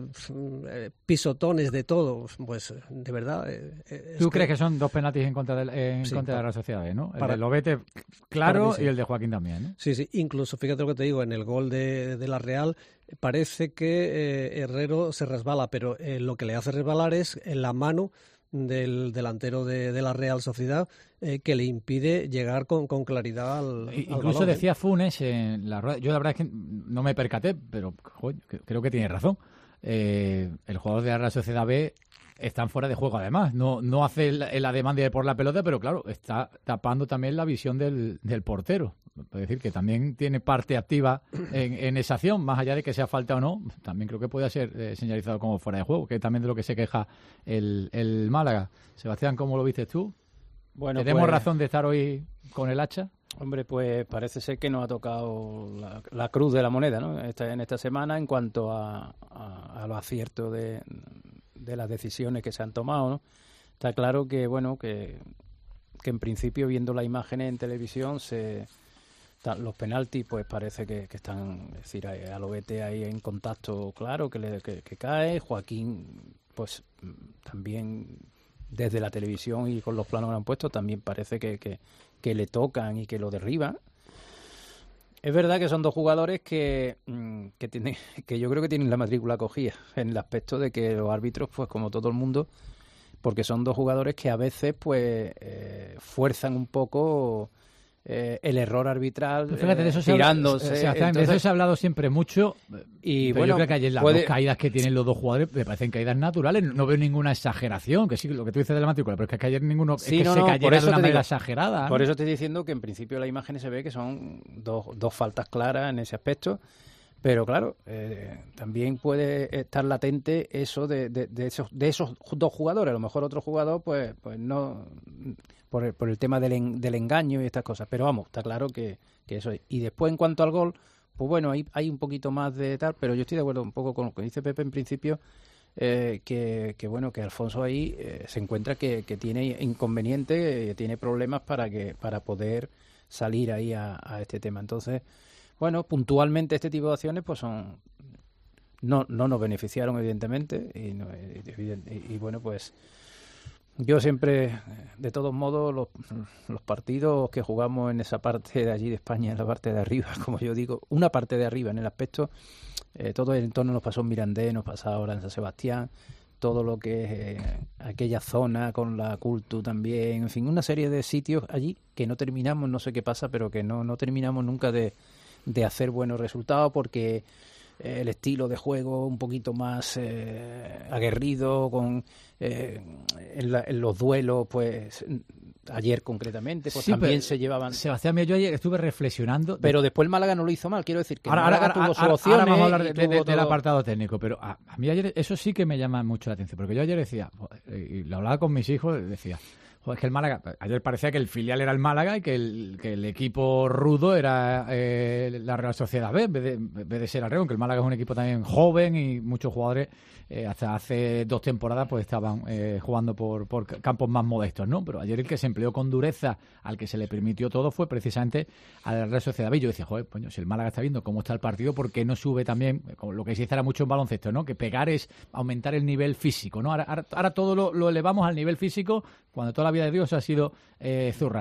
pisotones de todo, pues de verdad. Eh, ¿Tú crees que... que son dos penaltis en contra de, en sí, contra para, de la Real Sociedad, ¿no? El para, de Lobete, claro, sí. Y el de Joaquín también, ¿no? Sí, sí. Incluso, fíjate lo que te digo, en el gol de, de la Real parece que eh, Herrero se resbala, pero eh, lo que le hace resbalar es en la mano del delantero de, de la Real Sociedad, eh, que le impide llegar con, con claridad al, Incluso al balón, decía ¿eh? Funes en la rueda, yo la verdad es que no me percaté, pero joder, creo que tiene razón. Eh, el jugador de la Real Sociedad B están fuera de juego, además no, no hace el, el ademán de por la pelota, pero claro, está tapando también la visión del, del portero. Es decir, que también tiene parte activa en, en esa acción, más allá de que sea falta o no, también creo que puede ser eh, señalizado como fuera de juego, que también de lo que se queja el, el Málaga. Sebastián, ¿cómo lo viste tú? Bueno, ¿Tenemos pues, razón de estar hoy con el hacha? Hombre, pues parece ser que nos ha tocado la, la cruz de la moneda, ¿no? Esta, en esta semana en cuanto a, a, a los aciertos de, de las decisiones que se han tomado, ¿no? Está claro que, bueno, que, que en principio, viendo las imágenes en televisión, se los penaltis, pues parece que, que están, es decir, a Lobete ahí en contacto claro, que, le, que, que cae. Joaquín, pues también desde la televisión y con los planos que han puesto, también parece que, que, que le tocan y que lo derriban. Es verdad que son dos jugadores que, que, tienen, que yo creo que tienen la matrícula cogida, en el aspecto de que los árbitros, pues como todo el mundo, porque son dos jugadores que a veces pues eh, fuerzan un poco eh, el error arbitral, pues fíjate, de eso eh, se tirándose. Habla, entonces, de eso se ha hablado siempre mucho. Y pero bueno, yo creo que ayer las puede... dos caídas que tienen los dos jugadores me parecen caídas naturales. No veo ninguna exageración, que sí, lo que tú dices de la matrícula, pero es que ayer ninguno sí, es que no, se no, cayera de una manera digo, exagerada. Por eso estoy diciendo que en principio las imágenes se ve que son dos, dos faltas claras en ese aspecto. Pero claro, eh, también puede estar latente eso de, de, de, esos, de esos dos jugadores. A lo mejor otro jugador, pues, pues no, por el, por el tema del, en, del engaño y estas cosas. Pero vamos, está claro que, que eso es. Y después, en cuanto al gol, pues bueno, hay, hay un poquito más de tal, pero yo estoy de acuerdo un poco con lo que dice Pepe en principio, eh, que, que bueno, que Alfonso ahí eh, se encuentra que, que tiene inconveniente, eh, tiene problemas para que para poder salir ahí a, a este tema. Entonces, bueno, puntualmente este tipo de acciones pues son no no nos beneficiaron evidentemente y, no, y, y bueno, pues yo siempre, de todos modos, los, los partidos que jugamos en esa parte de allí de España, en la parte de arriba, como yo digo, una parte de arriba en el aspecto, eh, todo el entorno nos pasó en Mirandés, nos pasa ahora en San Sebastián, todo lo que es eh, aquella zona con la Cultu también, en fin, una serie de sitios allí que no terminamos, no sé qué pasa, pero que no, no terminamos nunca de de hacer buenos resultados porque eh, el estilo de juego un poquito más eh, aguerrido, con eh, en, la, en los duelos, pues ayer concretamente, pues sí, también se llevaban... Sebastián, yo ayer estuve reflexionando... Pero después el Málaga no lo hizo mal, quiero decir que ahora, el Málaga ahora, tuvo ahora, sus opciones... Ahora vamos a hablar de, de, de, todo... del apartado técnico, pero a, a mí ayer eso sí que me llama mucho la atención, porque yo ayer decía, y lo hablaba con mis hijos, decía... Es que el Málaga, ayer parecía que el filial era el Málaga y que el, que el equipo rudo era eh, la Real Sociedad B, en vez de, en vez de ser al revés, aunque el Málaga es un equipo también joven y muchos jugadores eh, hasta hace dos temporadas pues estaban eh, jugando por, por campos más modestos, ¿no? Pero ayer el que se empleó con dureza, al que se le permitió todo, fue precisamente a la Real Sociedad B. Y yo decía, joder, pues, si el Málaga está viendo cómo está el partido, ¿por qué no sube también, como lo que se dice ahora mucho en baloncesto, ¿no? Que pegar es aumentar el nivel físico, ¿no? Ahora, ahora, ahora todo lo, lo elevamos al nivel físico, cuando toda la vida de Dios ha sido eh, zurrar.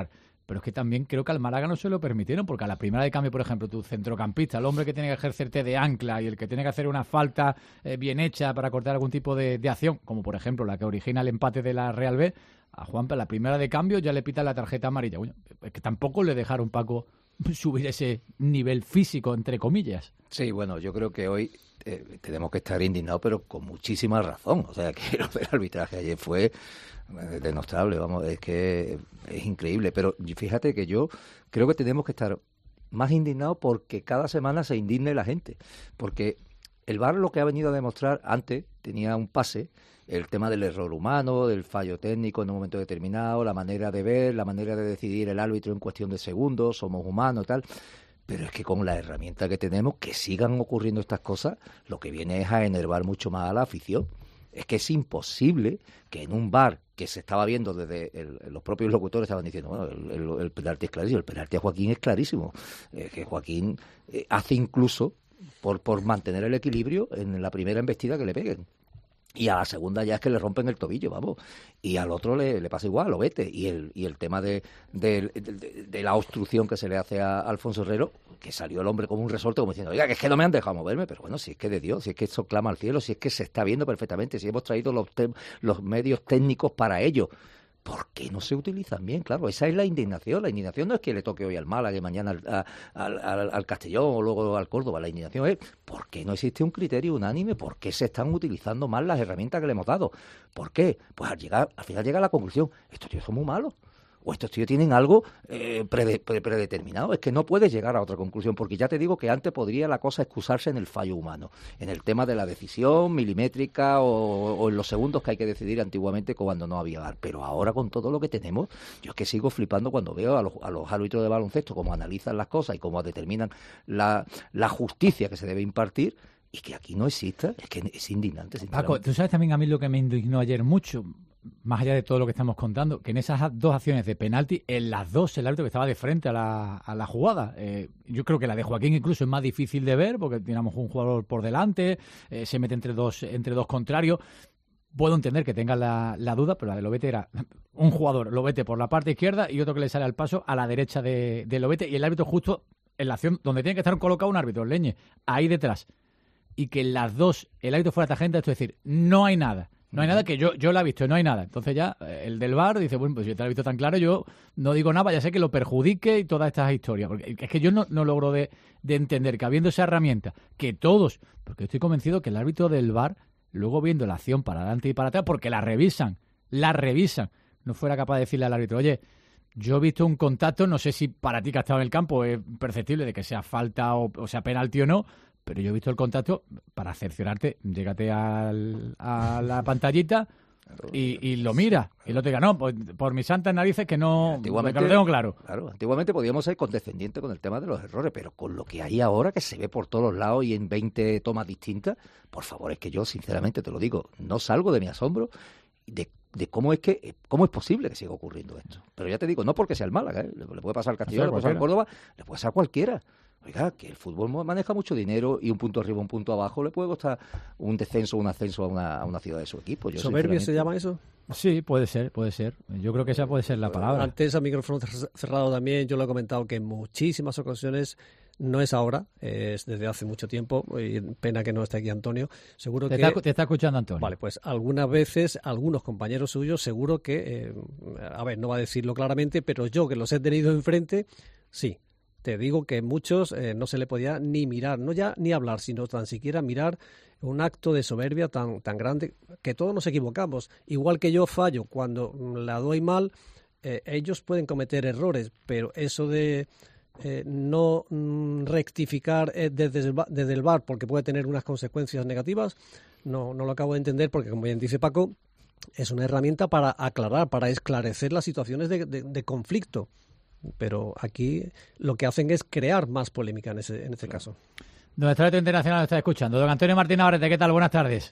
pero es que también creo que al Málaga no se lo permitieron, porque a la primera de cambio, por ejemplo, tu centrocampista, el hombre que tiene que ejercerte de ancla y el que tiene que hacer una falta eh, bien hecha para cortar algún tipo de, de acción, como por ejemplo la que origina el empate de la Real B, a Juanpa la primera de cambio ya le pita la tarjeta amarilla. Bueno, es que tampoco le dejaron, Paco, subir ese nivel físico, entre comillas. Sí, bueno, yo creo que hoy eh, tenemos que estar indignados, pero con muchísima razón. O sea, que el arbitraje ayer fue eh, denostable, vamos, es que es increíble. Pero fíjate que yo creo que tenemos que estar más indignados porque cada semana se indigne la gente. Porque el V A R lo que ha venido a demostrar, antes tenía un pase, el tema del error humano, del fallo técnico en un momento determinado, la manera de ver, la manera de decidir el árbitro en cuestión de segundos, somos humanos y tal. Pero es que con la herramienta que tenemos, que sigan ocurriendo estas cosas, lo que viene es a enervar mucho más a la afición. Es que es imposible que en un V A R que se estaba viendo desde el, los propios locutores estaban diciendo, bueno, el, el, el penalti es clarísimo, el penalti a Joaquín es clarísimo. Eh, que Joaquín eh, hace incluso por, por mantener el equilibrio en la primera embestida que le peguen. Y a la segunda ya es que le rompen el tobillo, vamos. Y al otro le, le pasa igual, lo vete. Y el, y el tema de, de, de, de la obstrucción que se le hace a Alfonso Herrero, que salió el hombre como un resorte, como diciendo, oiga, que es que no me han dejado moverme. Pero bueno, si es que de Dios, si es que esto clama al cielo, si es que se está viendo perfectamente, si hemos traído los, te- los medios técnicos para ello. ¿Por qué no se utilizan bien? Claro, esa es la indignación. La indignación no es que le toque hoy al Málaga y mañana al, a, al, al, al Castellón o luego al Córdoba. La indignación es ¿por qué no existe un criterio unánime? ¿Por qué se están utilizando mal las herramientas que le hemos dado? ¿Por qué? Pues al llegar, al final llega a la conclusión, estos tíos son muy malos. O estos tíos tienen algo eh, prede, pre, predeterminado. Es que no puedes llegar a otra conclusión, porque ya te digo que antes podría la cosa excusarse en el fallo humano, en el tema de la decisión milimétrica o, o en los segundos que hay que decidir antiguamente cuando no había V A R. Pero ahora con todo lo que tenemos, yo es que sigo flipando cuando veo a los, a los árbitros de baloncesto cómo analizan las cosas y cómo determinan la, la justicia que se debe impartir, y que aquí no exista. Es que es indignante. Paco, tú sabes también a mí lo que me indignó ayer mucho, más allá de todo lo que estamos contando, que en esas dos acciones de penalti, en las dos el árbitro que estaba de frente a la, a la jugada. Eh, yo creo que la de Joaquín incluso es más difícil de ver, porque tenemos un jugador por delante, eh, se mete entre dos, entre dos contrarios. Puedo entender que tenga la, la duda, pero la de Lobete era un jugador, Lobete por la parte izquierda y otro que le sale al paso a la derecha de, de Lobete, y el árbitro justo en la acción donde tiene que estar colocado un árbitro, Leñe, ahí detrás. Y que en las dos el árbitro fuera tangente, es decir, no hay nada. No hay nada que yo yo la he visto, no hay nada. Entonces ya el del V A R dice, bueno, pues si te lo he visto tan claro, yo no digo nada, ya sé que lo perjudique y todas estas historias. Porque es que yo no, no logro de, de entender que habiendo esa herramienta, que todos, porque estoy convencido que el árbitro del V A R, luego viendo la acción para adelante y para atrás, porque la revisan, la revisan, no fuera capaz de decirle al árbitro, oye, yo he visto un contacto, no sé si para ti que has estado en el campo es perceptible de que sea falta o, o sea penalti o no, pero yo he visto el contacto, para cerciorarte, llégate al, a la pantallita y, y lo mira. Y el otro diga, no, pues, por mis santas narices que no, antiguamente, que lo tengo claro. Claro, antiguamente podíamos ser condescendientes con el tema de los errores, pero con lo que hay ahora, que se ve por todos lados y en veinte tomas distintas, por favor, es que yo, sinceramente, te lo digo, no salgo de mi asombro de, de cómo es que cómo es posible que siga ocurriendo esto. Pero ya te digo, no porque sea el Málaga, ¿eh? le, le puede pasar al Castellón, le puede pasar al Córdoba, le puede pasar a cualquiera. Oiga, que el fútbol maneja mucho dinero y un punto arriba, un punto abajo le puede costar un descenso o un ascenso a una, a una ciudad de su equipo. Yo, ¿Soberbia se llama eso? Sí, puede ser, puede ser. Yo creo que esa puede ser la palabra. Antes a micrófono cerrado también yo lo he comentado que en muchísimas ocasiones, no es ahora, es desde hace mucho tiempo, y pena que no esté aquí Antonio, seguro te que... Está, te está escuchando Antonio. Vale, pues algunas veces algunos compañeros suyos seguro que, eh, a ver, no va a decirlo claramente, pero yo que los he tenido enfrente, sí. Te digo que muchos eh, no se le podía ni mirar, no ya ni hablar, sino tan siquiera mirar un acto de soberbia tan, tan grande, que todos nos equivocamos. Igual que yo fallo cuando la doy mal, eh, ellos pueden cometer errores, pero eso de eh, no mm, rectificar eh, desde, el, desde el V A R porque puede tener unas consecuencias negativas, no, no lo acabo de entender porque, como bien dice Paco, es una herramienta para aclarar, para esclarecer las situaciones de, de, de conflicto. Pero aquí lo que hacen es crear más polémica en ese en este caso. Don Estrato Internacional está escuchando. Don Antonio Martín Navarrete, ¿qué tal? Buenas tardes.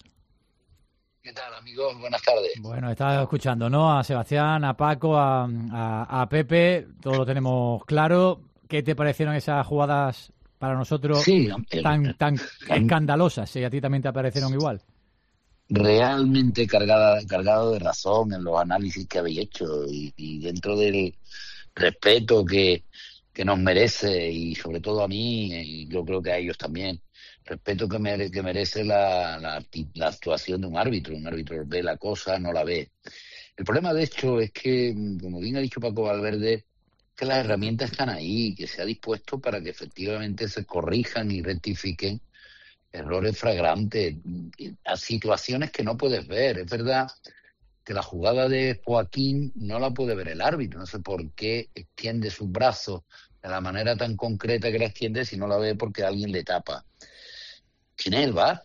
¿Qué tal, amigos? Buenas tardes. Bueno, está escuchando, ¿no? A Sebastián, a Paco, a, a, a Pepe, todo lo tenemos claro. ¿Qué te parecieron esas jugadas para nosotros sí, el, tan, tan el, escandalosas? ¿Sí, a ti también te parecieron igual? Realmente cargada, cargado de razón en los análisis que habéis hecho y, y dentro del respeto que, que nos merece, y sobre todo a mí, y yo creo que a ellos también, respeto que, mere, que merece la, la, la actuación de un árbitro. Un árbitro ve la cosa, no la ve. El problema, de hecho, es que, como bien ha dicho Paco Valverde, que las herramientas están ahí, que se ha dispuesto para que efectivamente se corrijan y rectifiquen errores flagrantes, a situaciones que no puedes ver. Es verdad que la jugada de Joaquín no la puede ver el árbitro, no sé por qué extiende sus brazos de la manera tan concreta que la extiende si no la ve porque alguien le tapa. Tiene el V A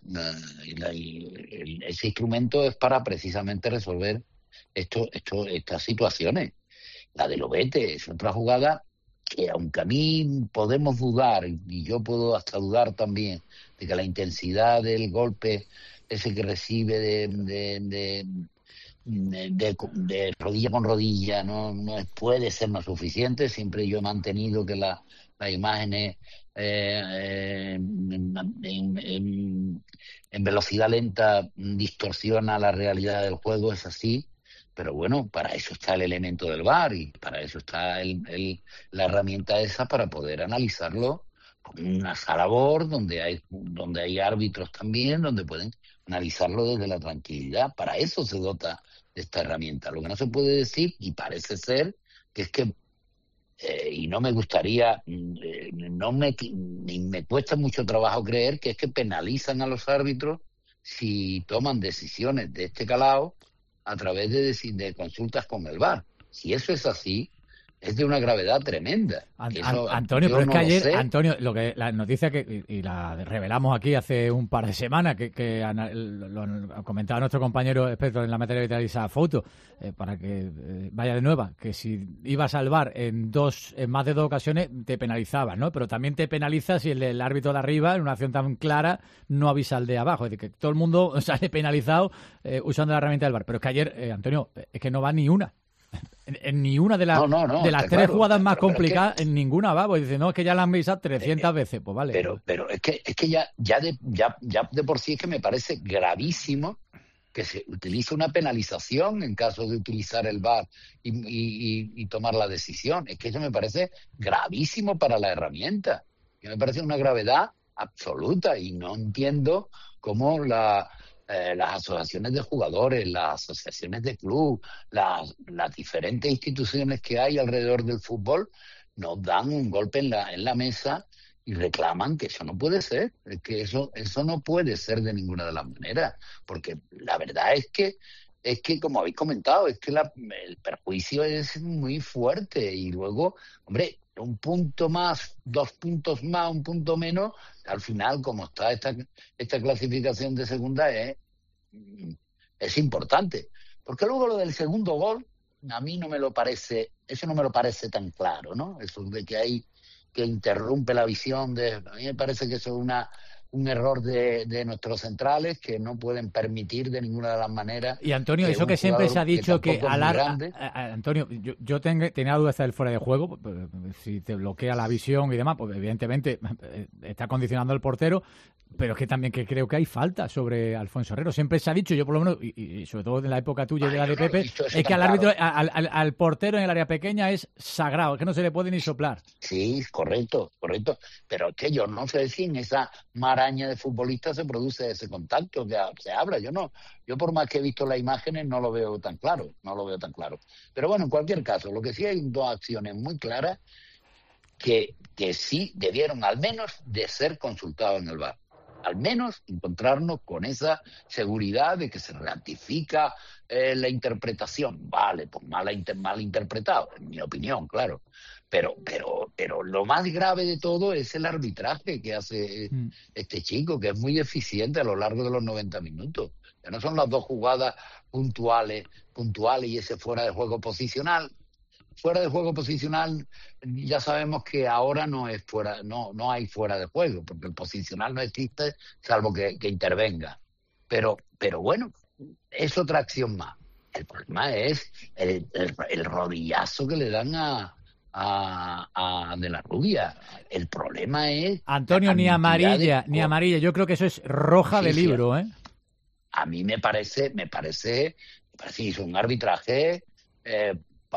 R, ese instrumento es para precisamente resolver esto, esto, estas situaciones. La de Lobete es otra jugada que, aunque a mí podemos dudar, y yo puedo hasta dudar también, de que la intensidad del golpe ese que recibe de, de, de, de, de, de rodilla con rodilla no, no puede ser más suficiente. Siempre yo he mantenido que la, las imágenes eh, eh, en, en, en, en velocidad lenta distorsiona la realidad del juego, es así. Pero bueno, para eso está el elemento del V A R y para eso está el, el, la herramienta esa, para poder analizarlo con una sala board donde hay, donde hay árbitros también, donde pueden analizarlo desde la tranquilidad. Para eso se dota de esta herramienta. Lo que no se puede decir, y parece ser, que es que, eh, y no me gustaría, eh, no me, me cuesta mucho trabajo creer, que es que penalizan a los árbitros si toman decisiones de este calado a través de, de consultas con el V A R. Si eso es así, es de una gravedad tremenda. An eso, Antonio, pero es no que ayer, sé. Antonio, lo que la noticia que, y, y la revelamos aquí hace un par de semanas, que, que lo, lo comentaba nuestro compañero experto en la materia de esa foto, eh, para que eh, vaya de nueva, que si ibas al V A R en dos, en más de dos ocasiones, te penalizabas, ¿no? Pero también te penaliza si el, el árbitro de arriba, en una acción tan clara, no avisa al de abajo. Es decir, que todo el mundo sale penalizado eh, usando la herramienta del V A R. Pero es que ayer, eh, Antonio, es que no va ni una. En, en ni una de, la, no, no, no, de las tres claro, jugadas más pero, pero complicadas, es que, en ninguna va, pues dice, no, es que ya la han visado trescientas eh, veces, pues vale. Pero, pero es que es que ya, ya, de, ya, ya de por sí es que me parece gravísimo que se utilice una penalización en caso de utilizar el V A R y, y, y, y tomar la decisión. Es que eso me parece gravísimo para la herramienta. Que me parece una gravedad absoluta y no entiendo cómo la... Eh, las asociaciones de jugadores, las asociaciones de club, las, las diferentes instituciones que hay alrededor del fútbol nos dan un golpe en la, en la mesa y reclaman que eso no puede ser, que eso, eso no puede ser de ninguna de las maneras, porque la verdad es que, es que como habéis comentado, es que la, el perjuicio es muy fuerte y luego, hombre, un punto más, dos puntos más, un punto menos, al final, como está esta, esta clasificación de segunda, es, es importante. Porque luego lo del segundo gol, a mí no me lo parece, eso no me lo parece tan claro, ¿no? Eso de que hay, que interrumpe la visión, de, a mí me parece que eso es una... un error de, de nuestros centrales que no pueden permitir de ninguna de las maneras. Y Antonio, eso que siempre se ha dicho que, que a la, a, a, Antonio, yo, yo tengo, tenía dudas del fuera de juego, si te bloquea la visión y demás, pues evidentemente está condicionando al portero, pero es que también que creo que hay falta sobre Alfonso Herrero. Siempre se ha dicho, yo por lo menos, y, y sobre todo en la época tuya y de la de Pepe, es que al árbitro, al, al, al portero en el área pequeña es sagrado, es que no se le puede ni soplar. Sí, correcto, correcto, pero es que yo no sé si en esa maraña de futbolistas se produce ese contacto que se habla. Yo no, yo por más que he visto las imágenes no lo veo tan claro, no lo veo tan claro. Pero bueno, en cualquier caso, lo que sí hay dos acciones muy claras que, que sí debieron al menos de ser consultados en el V A R. Al menos encontrarnos con esa seguridad de que se ratifica eh, la interpretación. Vale, pues mal, inter, mal interpretado, en mi opinión, claro. Pero, pero, pero lo más grave de todo es el arbitraje que hace mm. este chico, que es muy eficiente a lo largo de los noventa minutos. Ya no son las dos jugadas puntuales, puntuales y ese fuera de juego posicional. Fuera de juego posicional, ya sabemos que ahora no es fuera, no, no hay fuera de juego, porque el posicional no existe, salvo que, que intervenga. Pero, pero bueno, es otra acción más. El problema es el, el, el rodillazo que le dan a A, a De la Rubia. El problema es... Antonio, ni amarilla, de... ni amarilla. Yo creo que eso es roja sí, de libro, sí. ¿eh? A mí me parece, me parece, me parece que hizo un arbitraje eh, para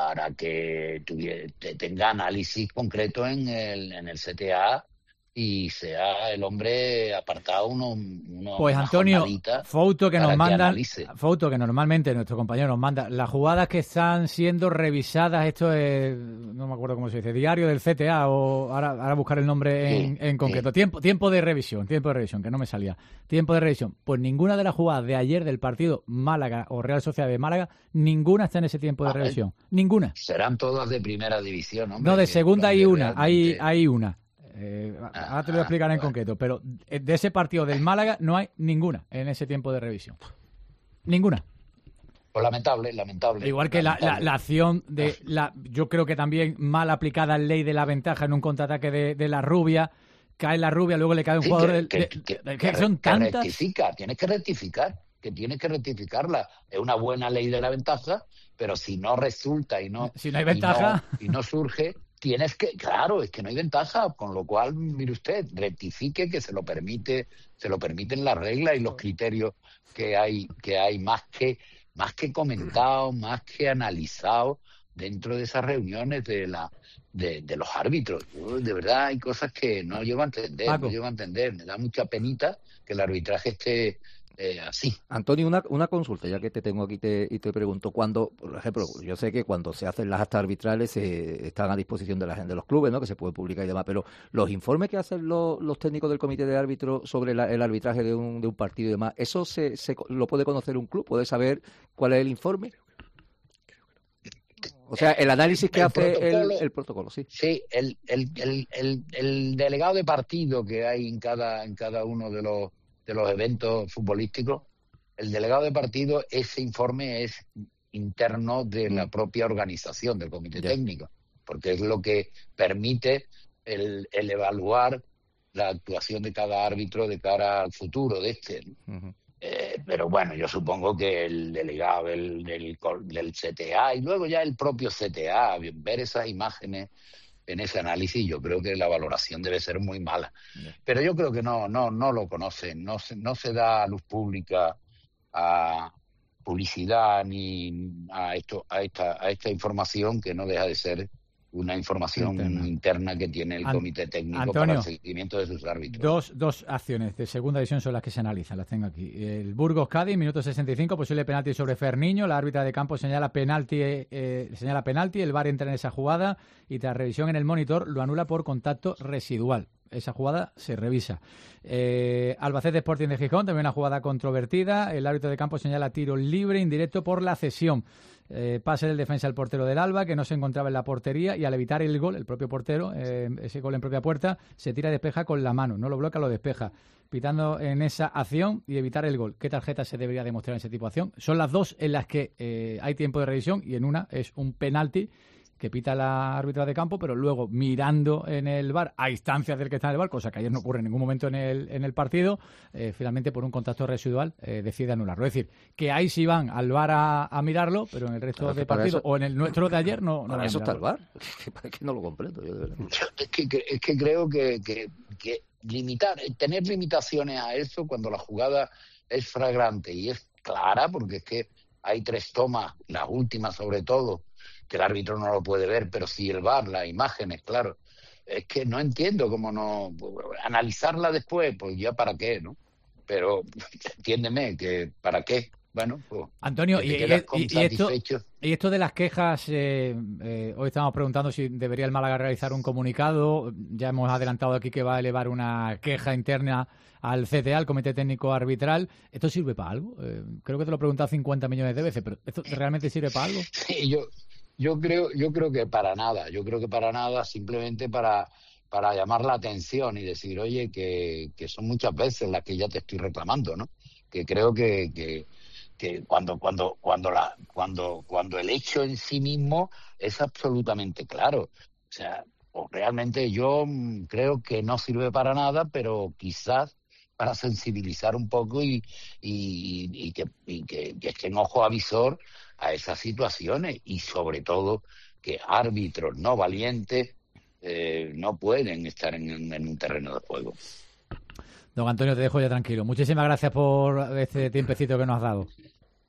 para que tuviera, tenga análisis concreto en el, en el C T A y sea el hombre apartado uno, uno pues Antonio, foto que nos mandan, que foto que normalmente nuestro compañero nos manda, las jugadas que están siendo revisadas, esto es, no me acuerdo cómo se dice, diario del C T A o ahora, ahora buscar el nombre en, sí, en concreto, sí. tiempo, tiempo de revisión, tiempo de revisión, que no me salía, tiempo de revisión, pues ninguna de las jugadas de ayer del partido Málaga o Real Sociedad de Málaga, ninguna está en ese tiempo de ah, revisión, ninguna. Serán todas de primera división, hombre. No, de segunda hay una, hay, hay una. Eh, ahora te lo voy a explicar en concreto, pero de ese partido del Málaga no hay ninguna en ese tiempo de revisión. Ninguna. Pues lamentable, lamentable. Igual que lamentable. La, la, la acción de la, yo creo que también mal aplicada ley de la ventaja en un contraataque de, de la Rubia, cae la Rubia, luego le cae un sí, jugador que, del, que, de, que, que, que son que tantas. Rectifica, tienes que rectificar, que tienes que rectificarla. Es una buena ley de la ventaja, pero si no resulta y no, si no hay ventaja y no, y no surge. Tienes que, claro, es que no hay ventaja, con lo cual, mire usted, rectifique que se lo permite, se lo permiten las reglas y los criterios que hay, que hay más que, más que comentados, más que analizados dentro de esas reuniones de la, de, de los árbitros. Yo, de verdad, hay cosas que no llego a entender, Paco. no llego a entender. Me da mucha penita que el arbitraje esté Eh, así. Antonio, una, una consulta, ya que te tengo aquí te, y te pregunto, cuando, por ejemplo, yo sé que cuando se hacen las actas arbitrales eh, están a disposición de la gente de los clubes, ¿no? Que se puede publicar y demás, pero los informes que hacen los, los técnicos del comité de árbitros sobre la, el arbitraje de un, de un partido y demás, ¿eso se, se lo puede conocer un club? ¿Puede saber cuál es el informe? O sea, el análisis que el hace protocolo, el, el protocolo, sí. Sí, el, el, el, el, el delegado de partido que hay en cada, en cada uno de los de los eventos futbolísticos, el delegado de partido, ese informe es interno de la propia organización del comité yeah. técnico, porque es lo que permite el, el evaluar la actuación de cada árbitro de cara al futuro de este. Uh-huh. Eh, pero bueno, yo supongo que el delegado del, del, del C T A y luego ya el propio C T A, ver esas imágenes en ese análisis, yo creo que la valoración debe ser muy mala. Yeah. Pero yo creo que no no no lo conocen, no se, no se da luz pública a publicidad ni a esto a esta a esta información que no deja de ser una información interna, interna que tiene el comité técnico Antonio, para el seguimiento de sus árbitros. Dos, dos acciones de segunda división son las que se analizan, las tengo aquí. El Burgos-Cádiz, minuto sesenta y cinco, posible penalti sobre Ferniño, la árbitra de campo señala penalti, eh, señala penalti, el V A R entra en esa jugada y tras revisión en el monitor lo anula por contacto residual. Esa jugada se revisa. Eh, Albacete Sporting de Gijón, también una jugada controvertida. El árbitro de campo señala tiro libre indirecto por la cesión. Eh, pase del defensa al portero del Alba, que no se encontraba en la portería, y al evitar el gol, el propio portero, eh, ese gol en propia puerta, se tira y despeja con la mano. No lo bloquea, lo despeja. Pitando en esa acción y evitar el gol. ¿Qué tarjeta se debería demostrar en ese tipo de acción? Son las dos en las que eh, hay tiempo de revisión y en una es un penalti que pita la árbitra de campo, pero luego mirando en el V A R, a instancias del que está en el V A R, cosa que ayer no ocurre en ningún momento en el, en el partido, eh, finalmente por un contacto residual eh, decide anularlo. Es decir, que ahí sí van al V A R a, a mirarlo, pero en el resto claro, de partidos, o en el nuestro de ayer, no. no para eso está el V A R, es que no lo completo. Yo es, que, que, es que creo que, que, que limitar, tener limitaciones a eso cuando la jugada es flagrante y es clara, porque es que hay tres tomas, las últimas sobre todo, que el árbitro no lo puede ver, pero sí el V A R, las imágenes, claro. Es que no entiendo cómo no... Analizarla después, pues ya para qué, ¿no? Pero entiéndeme, que ¿para qué? Bueno, pues... Antonio, y, y, y, esto, y esto de las quejas, eh, eh, hoy estamos preguntando si debería el Málaga realizar un comunicado. Ya hemos adelantado aquí que va a elevar una queja interna al C T A, al Comité Técnico Arbitral. ¿Esto sirve para algo? Eh, creo que te lo he preguntado cincuenta millones de veces, pero ¿esto realmente sirve para algo? Sí, yo... Yo creo, yo creo que para nada, yo creo que para nada, simplemente para, para llamar la atención y decir, oye, que, que son muchas veces las que ya te estoy reclamando, ¿no? Que creo que, que, que cuando, cuando, cuando la, cuando, cuando el hecho en sí mismo es absolutamente claro. O sea, o realmente yo creo que no sirve para nada, pero quizás para sensibilizar un poco y, y, y, que, y que, que estén ojo avisor a esas situaciones y sobre todo que árbitros no valientes eh, no pueden estar en, en un terreno de juego. Don Antonio, te dejo ya tranquilo. Muchísimas gracias por este tiempecito que nos has dado.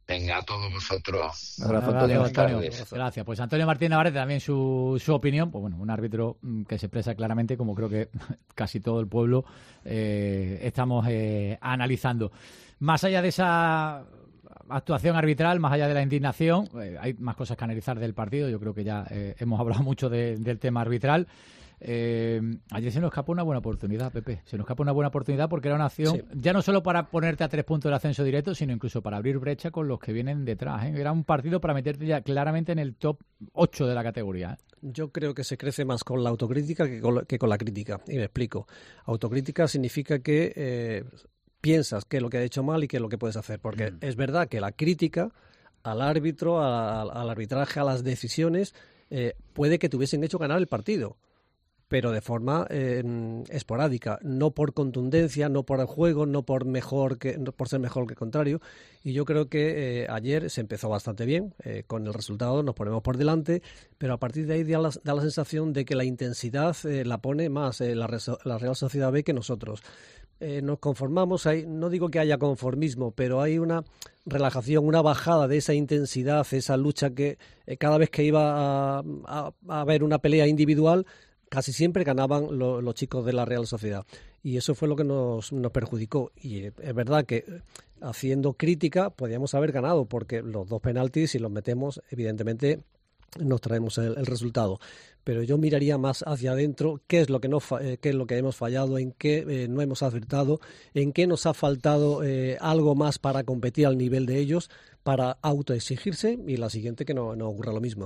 Venga, a todos vosotros. Gracias, Antonio. Antonio. Gracias. Pues Antonio Martín Navarrete también su, su opinión. Pues bueno, un árbitro que se expresa claramente, como creo que casi todo el pueblo eh, estamos eh, analizando. Más allá de esa actuación arbitral, más allá de la indignación, eh, hay más cosas que analizar del partido. Yo creo que ya eh, hemos hablado mucho de, del tema arbitral. Eh, ayer se nos escapó una buena oportunidad, Pepe. Se nos escapó una buena oportunidad porque era una acción, sí, ya no solo para ponerte a tres puntos del ascenso directo, sino incluso para abrir brecha con los que vienen detrás, ¿eh? Era un partido para meterte ya claramente en el top ocho de la categoría, ¿eh? Yo creo que se crece más con la autocrítica que con la, que con la crítica. Y me explico. Autocrítica significa que eh, piensas qué es lo que has hecho mal y qué es lo que puedes hacer. Porque mm. es verdad que la crítica al árbitro, a, a, al arbitraje, a las decisiones, eh, puede que te hubiesen hecho ganar el partido, pero de forma eh, esporádica, no por contundencia, no por el juego, no por mejor que no por ser mejor que el contrario. Y yo creo que eh, ayer se empezó bastante bien, eh, con el resultado nos ponemos por delante, pero a partir de ahí da la, da la sensación de que la intensidad eh, la pone más eh, la, la Real Sociedad B que nosotros. Eh, nos conformamos, hay, no digo que haya conformismo, pero hay una relajación, una bajada de esa intensidad, esa lucha que eh, cada vez que iba a, a, a haber una pelea individual, casi siempre ganaban lo, los chicos de la Real Sociedad. Y eso fue lo que nos, nos perjudicó. Y es verdad que haciendo crítica podíamos haber ganado, porque los dos penaltis, si los metemos, evidentemente nos traemos el, el resultado. Pero yo miraría más hacia adentro, qué es lo que, no, eh, qué es lo que hemos fallado, en qué eh, no hemos acertado, en qué nos ha faltado eh, algo más para competir al nivel de ellos, para autoexigirse, y la siguiente que no, no ocurra lo mismo.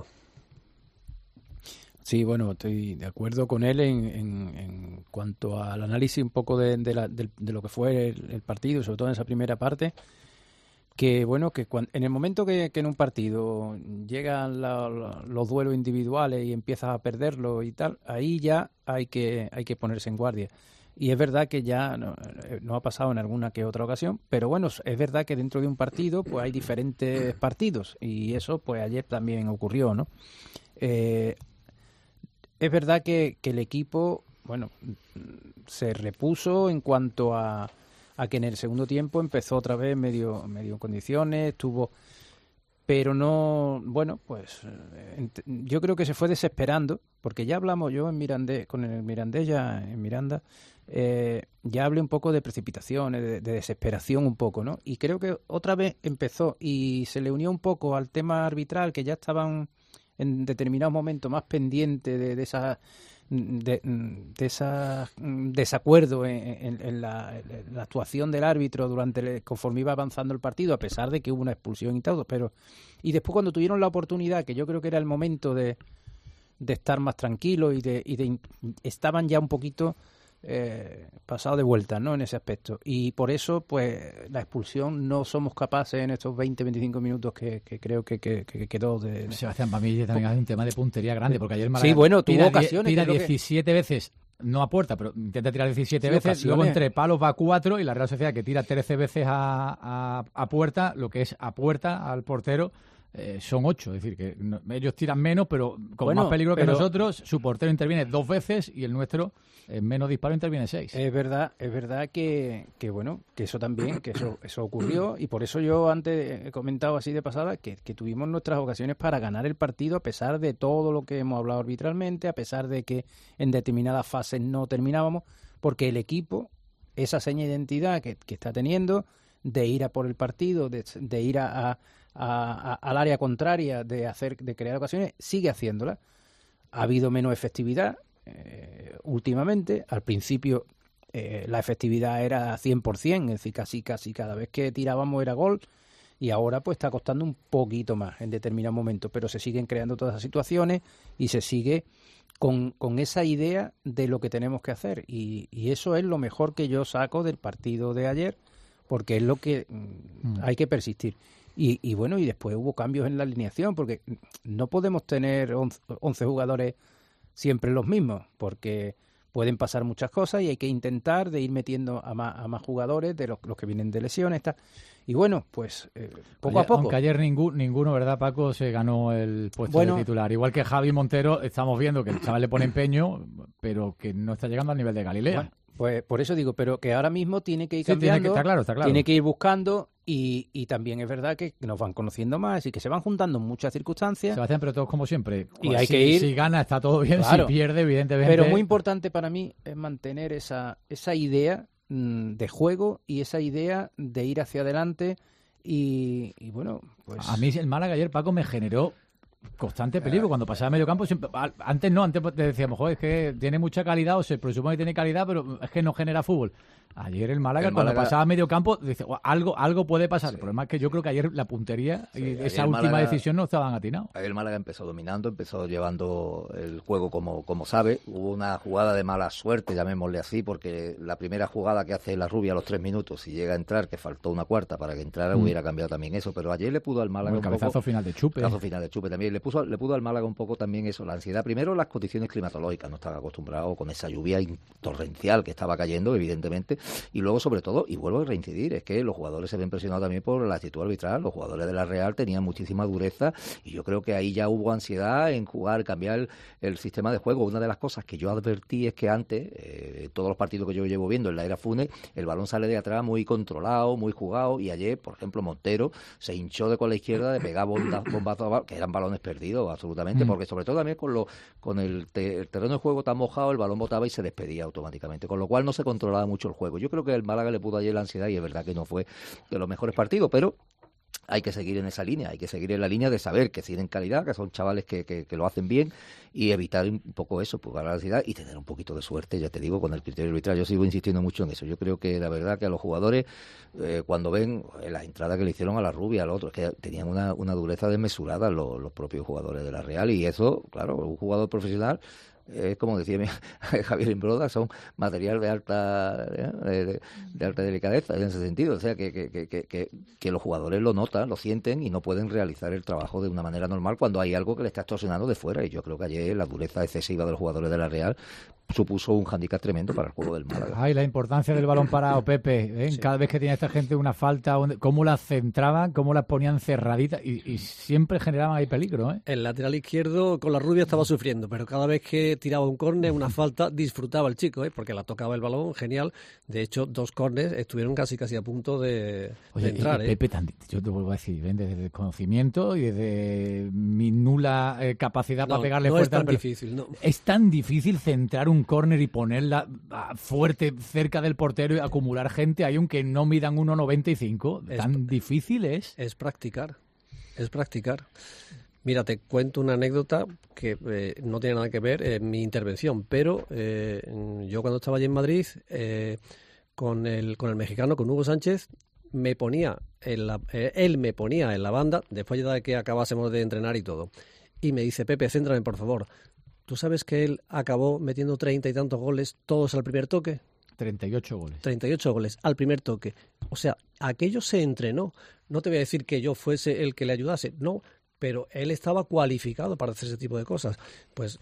Sí, bueno, estoy de acuerdo con él en, en, en cuanto al análisis un poco de, de, la, de, de lo que fue el, el partido, sobre todo en esa primera parte, que bueno, que cuando, en el momento que, que en un partido llegan la, la, los duelos individuales y empiezas a perderlo y tal, ahí ya hay que, hay que ponerse en guardia. Y es verdad que ya no, no ha pasado en alguna que otra ocasión, pero bueno, es verdad que dentro de un partido pues hay diferentes partidos, y eso pues ayer también ocurrió, ¿no? Eh, Es verdad que, que el equipo, bueno, se repuso en cuanto a, a que en el segundo tiempo empezó otra vez medio, medio en condiciones, estuvo, pero no, bueno, pues yo creo que se fue desesperando, porque ya hablamos yo en Mirandés, con el Mirandés ya en Miranda, eh, ya hablé un poco de precipitaciones, de, de desesperación un poco, ¿no? Y creo que otra vez empezó y se le unió un poco al tema arbitral, que ya estaban en determinados momentos más pendiente de, de esa de, de esa desacuerdo en, en, en, la, en la actuación del árbitro durante el, conforme iba avanzando el partido, a pesar de que hubo una expulsión y todo, pero y después cuando tuvieron la oportunidad, que yo creo que era el momento de, de estar más tranquilos y de, y de estaban ya un poquito Eh, pasado de vuelta, ¿no? En ese aspecto, y por eso pues la expulsión no somos capaces en estos veinte a veinticinco minutos que, que creo que, que, que quedó de... Sebastián, para mí también hay un tema de puntería grande, porque ayer Málaga sí, bueno, tuvo tira, ocasiones, tira que... diecisiete veces, no a puerta, pero intenta tirar diecisiete sí, veces, ocasiones. Luego entre palos va a cuatro, y la Real Sociedad, que tira trece veces a, a, a puerta, lo que es a puerta al portero, Eh, son ocho, es decir, que no, ellos tiran menos, pero con bueno, más peligro pero... que nosotros. Su portero interviene dos veces y el nuestro, en menos disparo, interviene seis. Es verdad, es verdad que, que bueno, que eso también, que eso, eso ocurrió, y por eso yo antes he comentado así de pasada que, que tuvimos nuestras ocasiones para ganar el partido, a pesar de todo lo que hemos hablado arbitralmente, a pesar de que en determinadas fases no terminábamos, porque el equipo, esa seña de identidad que, que está teniendo, de ir a por el partido, de, de ir a, a A, a, al área contraria, de hacer, de crear ocasiones, sigue haciéndola. Ha habido menos efectividad eh, últimamente. Al principio eh, la efectividad era cien por ciento, es decir, casi, casi cada vez que tirábamos era gol, y ahora pues está costando un poquito más en determinados momentos, pero se siguen creando todas esas situaciones y se sigue con, con esa idea de lo que tenemos que hacer, y, y eso es lo mejor que yo saco del partido de ayer, porque es lo que mm. hay que persistir. Y, y bueno, y después hubo cambios en la alineación, porque no podemos tener once jugadores siempre los mismos, porque pueden pasar muchas cosas y hay que intentar de ir metiendo a más, a más jugadores de los, los que vienen de lesiones. Tal. Y bueno, pues eh, poco ayer, a poco. Aunque ayer ningú, ninguno, ¿verdad, Paco?, se ganó el puesto bueno, de titular. Igual que Javi Montero, estamos viendo que el chaval le pone empeño, pero que no está llegando al nivel de Galilea. Bueno, pues por eso digo, pero que ahora mismo tiene que ir sí, cambiando, tiene que, está claro, está claro. tiene que ir buscando. Y, y también es verdad que nos van conociendo más y que se van juntando muchas circunstancias. Sebastián, pero todos como siempre. Y hay si, que ir. Si gana está todo bien, Claro. si pierde, evidentemente. Pero muy importante para mí es mantener esa, esa idea mmm, de juego y esa idea de ir hacia adelante. Y, y bueno, pues. A mí el Málaga ayer, Paco, me generó constante peligro. Cuando pasaba medio campo, siempre, antes no, antes te decíamos, joder, es que tiene mucha calidad, o se presume que tiene calidad, pero es que no genera fútbol. Ayer el Málaga, el cuando Málaga... pasaba medio campo, dice, oh, algo algo puede pasar. Sí. El problema es que yo creo que ayer la puntería sí, y esa última Málaga, decisión no estaban atinados. El Málaga empezó dominando, empezó llevando el juego como, como sabe. Hubo una jugada de mala suerte, llamémosle así, porque la primera jugada que hace la Rubia a los tres minutos, y llega a entrar, que faltó una cuarta para que entrara, mm. hubiera cambiado también eso. Pero ayer le pudo al Málaga el un cabezazo poco, final de Chupe. Cabezazo final de Chupe también. Le, puso, le pudo al Málaga un poco también eso, la ansiedad. Primero, las condiciones climatológicas. No estaba acostumbrado con esa lluvia torrencial que estaba cayendo, evidentemente. Y luego, sobre todo, y vuelvo a reincidir, es que los jugadores se ven presionados también por la actitud arbitral. Los jugadores de la Real tenían muchísima dureza y yo creo que ahí ya hubo ansiedad en jugar, cambiar el, el sistema de juego. Una de las cosas que yo advertí es que antes, eh, todos los partidos que yo llevo viendo en la era Funes, el balón sale de atrás muy controlado, muy jugado, y ayer, por ejemplo, Montero se hinchó de con la izquierda de pegar bombazos, que eran balones perdidos absolutamente, mm. porque sobre todo también con, lo, con el, te, el terreno de juego tan mojado, el balón botaba y se despedía automáticamente, con lo cual no se controlaba mucho el juego. Yo creo que el Málaga le pudo ayer la ansiedad y es verdad que no fue de los mejores partidos, pero hay que seguir en esa línea, hay que seguir en la línea de saber que tienen calidad, que son chavales que, que, que lo hacen bien y evitar un poco eso, pues la ansiedad y tener un poquito de suerte, ya te digo, con el criterio arbitral. Yo sigo insistiendo mucho en eso. Yo creo que la verdad que a los jugadores, eh, cuando ven eh, las entradas que le hicieron a la Rubia, al otro, es que tenían una, una dureza desmesurada los, los propios jugadores de la Real, y eso, claro, un jugador profesional, es eh, como decía mi, Javier Imbroda, son material de alta de, de, de alta delicadeza en ese sentido, o sea que, que, que, que, que los jugadores lo notan, lo sienten y no pueden realizar el trabajo de una manera normal cuando hay algo que le está extorsionando de fuera, y yo creo que ayer la dureza excesiva de los jugadores de la Real supuso un hándicap tremendo para el juego del Málaga. Ay, la importancia del balón parado, Pepe, ¿eh? Sí. Cada vez que tenía esta gente una falta, cómo las centraban, cómo las ponían cerraditas y, y siempre generaban ahí peligro, ¿eh? El lateral izquierdo con la Rubia estaba sufriendo, pero cada vez que tiraba un córner, una falta, disfrutaba el chico, ¿eh? Porque la tocaba el balón, genial. De hecho, dos córners estuvieron casi casi a punto de, Oye, de entrar. Y, ¿eh? Pepe, tan, yo te vuelvo a decir, ven desde el conocimiento y desde mi nula eh, capacidad no, para pegarle no fuerte. Es tan al difícil, no. Es tan difícil centrar un córner y ponerla fuerte cerca del portero y acumular gente ahí, aunque no midan uno noventa y cinco. Tan es, difícil es. Es practicar, es practicar. Mira, te cuento una anécdota que eh, no tiene nada que ver en mi intervención, pero eh, yo cuando estaba allí en Madrid, eh, con el con el mexicano, con Hugo Sánchez, me ponía en la, eh, él me ponía en la banda, después de que acabásemos de entrenar y todo, y me dice, Pepe, céntrame por favor. ¿Tú sabes que él acabó metiendo treinta y tantos goles todos al primer toque? treinta y ocho goles. treinta y ocho goles al primer toque. O sea, aquello se entrenó. No te voy a decir que yo fuese el que le ayudase, no, pero él estaba cualificado para hacer ese tipo de cosas. Pues,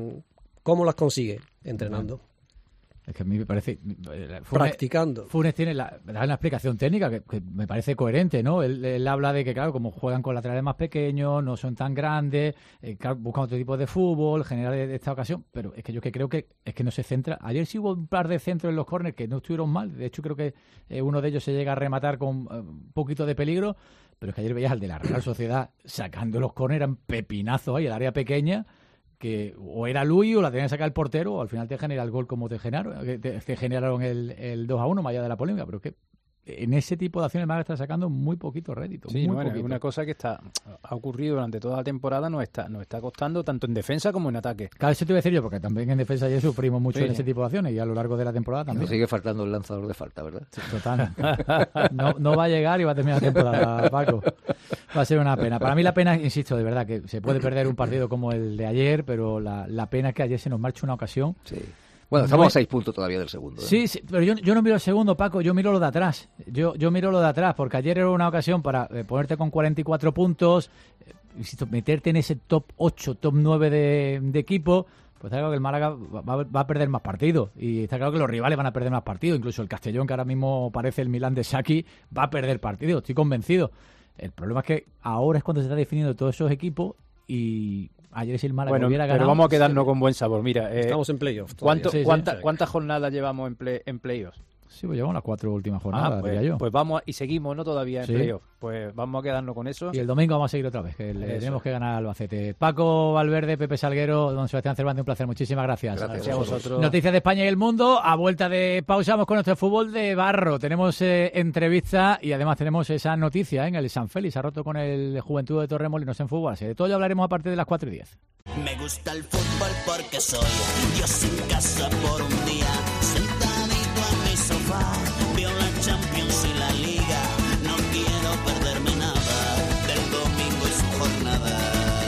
¿cómo las consigue? Entrenando. Es que a mí me parece... Funes, Practicando. Funes tiene la, la explicación técnica que, que me parece coherente, ¿no? Él, él habla de que, claro, como juegan con laterales más pequeños, no son tan grandes, eh, buscan otro tipo de fútbol, general de esta ocasión, pero es que yo que creo que es que no se centra. Ayer sí hubo un par de centros en los córneres que no estuvieron mal, de hecho creo que eh, uno de ellos se llega a rematar con eh, un poquito de peligro, pero es que ayer veías al de la Real Sociedad sacando los córneres, eran pepinazos ahí, el área pequeña, que o era Luis o la tenía que sacar el portero o al final te genera el gol como te generaron, te, te generaron el, el dos a uno más allá de la polémica, pero es que en ese tipo de acciones el Málaga está sacando muy poquito rédito. Sí, muy bueno, poquito. Es una cosa que está ha ocurrido durante toda la temporada, nos está, nos está costando tanto en defensa como en ataque. Cada vez te voy a decir yo, porque también en defensa ya sufrimos mucho sí, en ese tipo de acciones y a lo largo de la temporada también. Nos sigue faltando el lanzador de falta, ¿verdad? Sí, total. No, no va a llegar y va a terminar la temporada, Paco. Va a ser una pena. Para mí la pena, insisto, de verdad, que se puede perder un partido como el de ayer, pero la, la pena es que ayer se nos marcha una ocasión. Sí. Bueno, estamos no, a seis puntos todavía del segundo. ¿eh? Sí, sí, pero yo, yo no miro el segundo, Paco, yo miro lo de atrás. Yo, yo miro lo de atrás, porque ayer era una ocasión para eh, ponerte con cuarenta y cuatro puntos, eh, meterte en ese top ocho, top nueve de, de equipo. Pues está claro que el Málaga va, va a perder más partidos. Y está claro que los rivales van a perder más partidos. Incluso el Castellón, que ahora mismo parece el Milán de Saki, va a perder partidos. Estoy convencido. El problema es que ahora es cuando se está definiendo todos esos equipos y... Ayer si el Málaga bueno, hubiera ganado... pero vamos a quedarnos con buen sabor. Mira, eh, estamos en playoffs. ¿cuánto, sí, cuánta, sí. ¿Cuántas jornadas llevamos en, play, en playoffs? Sí, pues llevamos las cuatro últimas jornadas, ah, pues, diría yo. Pues vamos y seguimos, ¿no? Todavía en sí. playoff. Pues vamos a quedarnos con eso. Y el domingo vamos a seguir otra vez, que le tenemos que ganar al Albacete. Paco Valverde, Pepe Salguero, don Sebastián Cervantes, un placer. Muchísimas gracias. Gracias a vosotros. Noticias de España y el mundo. A vuelta de pausa vamos con nuestro fútbol de barro. Tenemos eh, entrevista y además tenemos esa noticia en ¿eh? el San Félix. Ha roto con el Juventud de Torremolinos en fútbol. De todo ya hablaremos a partir de las cuatro y diez. Me gusta el fútbol porque soy Dios en casa por un día, sentadito en mi sofá, veo la Champions y la Liga, no quiero perderme nada del domingo y su jornada,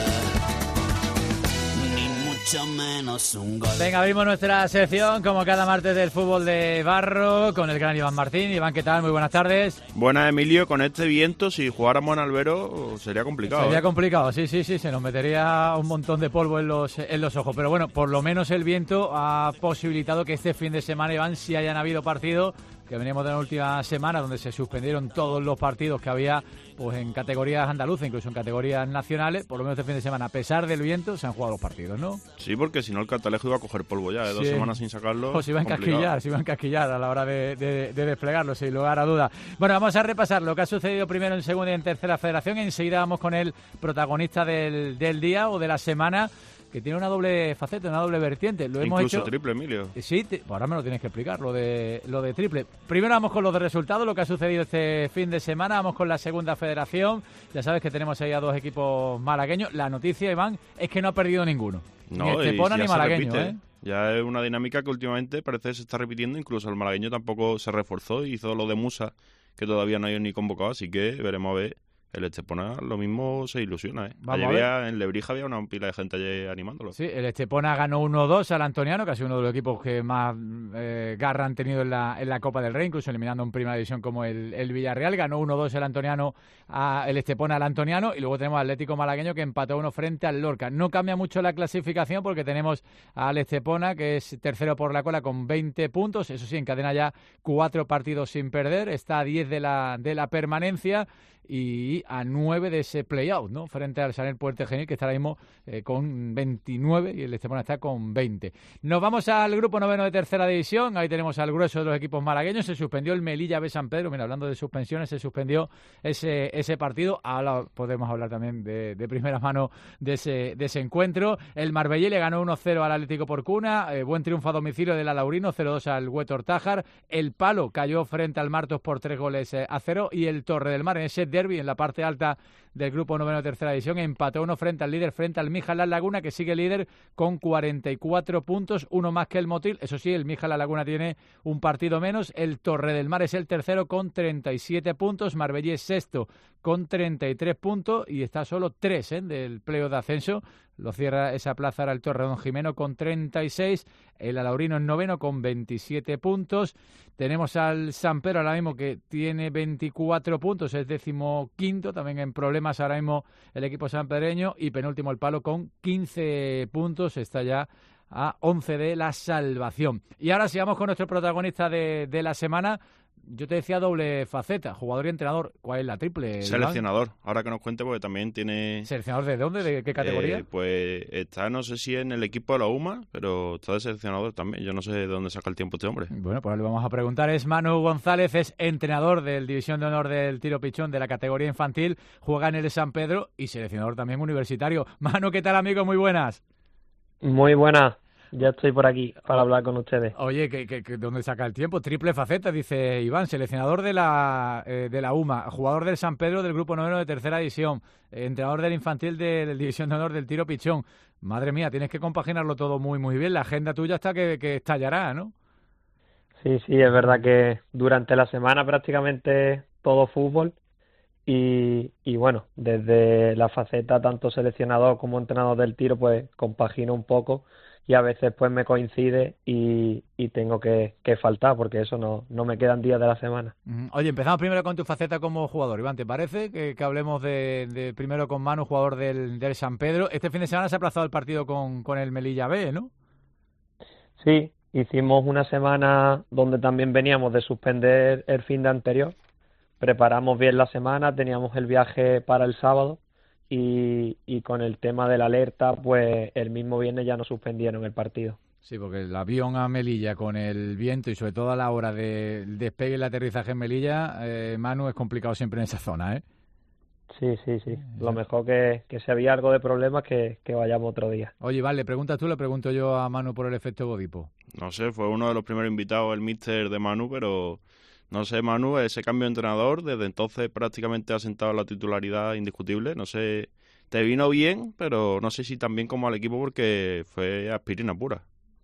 ni mucho menos un gol. Venga, abrimos nuestra sección como cada martes del fútbol de barro con el gran Iván Martín. Iván, ¿qué tal? Muy buenas tardes. Buenas, Emilio. Con este viento, si jugáramos en Albero, sería complicado. Sería ¿eh? complicado, sí, sí, sí. Se nos metería un montón de polvo en los, en los ojos. Pero bueno, por lo menos el viento ha posibilitado que este fin de semana, Iván, si hayan habido partidos, que veníamos de la última semana donde se suspendieron todos los partidos que había pues en categorías andaluzas, incluso en categorías nacionales. Por lo menos este fin de semana, a pesar del viento, se han jugado los partidos, ¿no? Sí, porque si no el Catalejo iba a coger polvo ya, ¿eh? Dos sí. semanas sin sacarlo. Pues se iba a encasquillar, se iba a encasquillar a la hora de, de, de desplegarlo, sin lugar a duda. Bueno, vamos a repasar lo que ha sucedido primero en segunda y en tercera federación. Enseguida vamos con el protagonista del, del día o de la semana, que tiene una doble faceta, una doble vertiente. Lo hemos Incluso hecho... triple, Emilio. Sí, te... ahora me lo tienes que explicar, lo de lo de triple. Primero vamos con los de resultados, lo que ha sucedido este fin de semana. Vamos con la segunda federación. Ya sabes que tenemos ahí a dos equipos malagueños. La noticia, Iván, es que no ha perdido ninguno. No, ni Estepona ni Malagueño, ¿eh? Ya es una dinámica que últimamente parece que se está repitiendo. Incluso el malagueño tampoco se reforzó y hizo lo de Musa, que todavía no hay ni convocado. Así que veremos a ver. El Estepona lo mismo se ilusiona, ¿eh? Vamos Ayer a había, en Lebrija había una pila de gente ayer animándolo. Sí, el Estepona ganó uno dos al Antoniano, que ha sido uno de los equipos que más eh, garra han tenido en la, en la Copa del Rey, incluso eliminando en primera división como el, el Villarreal. Ganó uno dos el Antoniano, a, el Estepona al Antoniano, y luego tenemos al Atlético Malagueño, que empató uno frente al Lorca. No cambia mucho la clasificación porque tenemos al Estepona, que es tercero por la cola con veinte puntos. Eso sí, encadena ya cuatro partidos sin perder. Está a diez de la, de la permanencia y a nueve de ese play-out, ¿no? Frente al Sanel Puente Genil, que está ahora mismo eh, con veintinueve y el Estepona está con veinte. Nos vamos al grupo noveno de tercera división. Ahí tenemos al grueso de los equipos malagueños. Se suspendió el Melilla B San Pedro. Mira, hablando de suspensiones, se suspendió ese ese partido. Ahora podemos hablar también de, de primera mano de ese, de ese encuentro. El Marbellí le ganó uno cero al Atlético Porcuna. Eh, buen triunfo a domicilio del Alaurino, cero dos al Huétor Tájar. El Palo cayó frente al Martos por tres goles a cero. Y el Torre del Mar, en ese derbi en la parte alta del grupo noveno de tercera división, empató uno frente al líder, frente al Mijas La Laguna, que sigue líder con cuarenta y cuatro puntos, uno más que el Motril. Eso sí, el Mijas La Laguna tiene un partido menos. El Torre del Mar es el tercero con treinta y siete puntos. Marbellí es sexto con treinta y tres puntos y está solo tres ¿eh? del playoff de ascenso. Lo cierra esa plaza ahora el Torredón Jimeno con treinta y seis. El Alaurino en noveno con veintisiete puntos. Tenemos al San Pedro ahora mismo, que tiene veinticuatro puntos, es décimo quinto, también en problemas ahora mismo el equipo sanpedreño. Y penúltimo el Palo con quince puntos, está ya a once de la salvación. Y ahora sigamos con nuestro protagonista de, de la semana. Yo te decía doble faceta, jugador y entrenador. ¿Cuál es la triple? Seleccionador. Iván? Ahora que nos cuente, porque también tiene... ¿Seleccionador de dónde? ¿De qué categoría? Eh, pues está, no sé si en el equipo de la U M A, pero está de seleccionador también. Yo no sé de dónde saca el tiempo este hombre. Bueno, pues le vamos a preguntar. Es Manu González, es entrenador del División de Honor del Tiro Pichón de la categoría infantil. Juega en el San Pedro y seleccionador también universitario. Manu, ¿qué tal, amigo? Muy buenas. Muy buenas. Ya estoy por aquí para hablar con ustedes. Oye, ¿qué, qué, qué, ¿dónde saca el tiempo? Triple faceta, dice Iván, seleccionador de la eh, de la U M A, jugador del San Pedro del grupo noveno de tercera división, eh, entrenador del infantil de la División de Honor del Tiro Pichón. Madre mía, tienes que compaginarlo todo muy, muy bien. La agenda tuya está que, que estallará, ¿no? Sí, sí, es verdad que durante la semana prácticamente todo fútbol. Y, y bueno, desde la faceta tanto seleccionador como entrenador del tiro, pues compagino un poco y a veces pues me coincide y, y tengo que, que faltar porque eso no, no me quedan días de la semana. Oye, empezamos primero con tu faceta como jugador. Iván, ¿te parece que, que hablemos de, de primero con Manu, jugador del, del San Pedro? Este fin de semana se ha aplazado el partido con, con el Melilla B, ¿no? Sí, hicimos una semana donde también veníamos de suspender el fin de anterior. Preparamos bien la semana, teníamos el viaje para el sábado y, y con el tema de la alerta, pues el mismo viernes ya nos suspendieron el partido. Sí, porque el avión a Melilla con el viento y sobre todo a la hora del despegue y el aterrizaje en Melilla, eh, Manu, es complicado siempre en esa zona, ¿eh? Sí, sí, sí. Lo mejor que, que si había algo de problemas que, que vayamos otro día. Oye, vale, preguntas tú, le pregunto yo a Manu por el efecto Bodipo. No sé, fue uno de los primeros invitados, el míster de Manu, pero no sé, Manu, ese cambio de entrenador, desde entonces prácticamente ha sentado la titularidad indiscutible. No sé, te vino bien, pero no sé si tan bien como al equipo porque fue aspirina pura.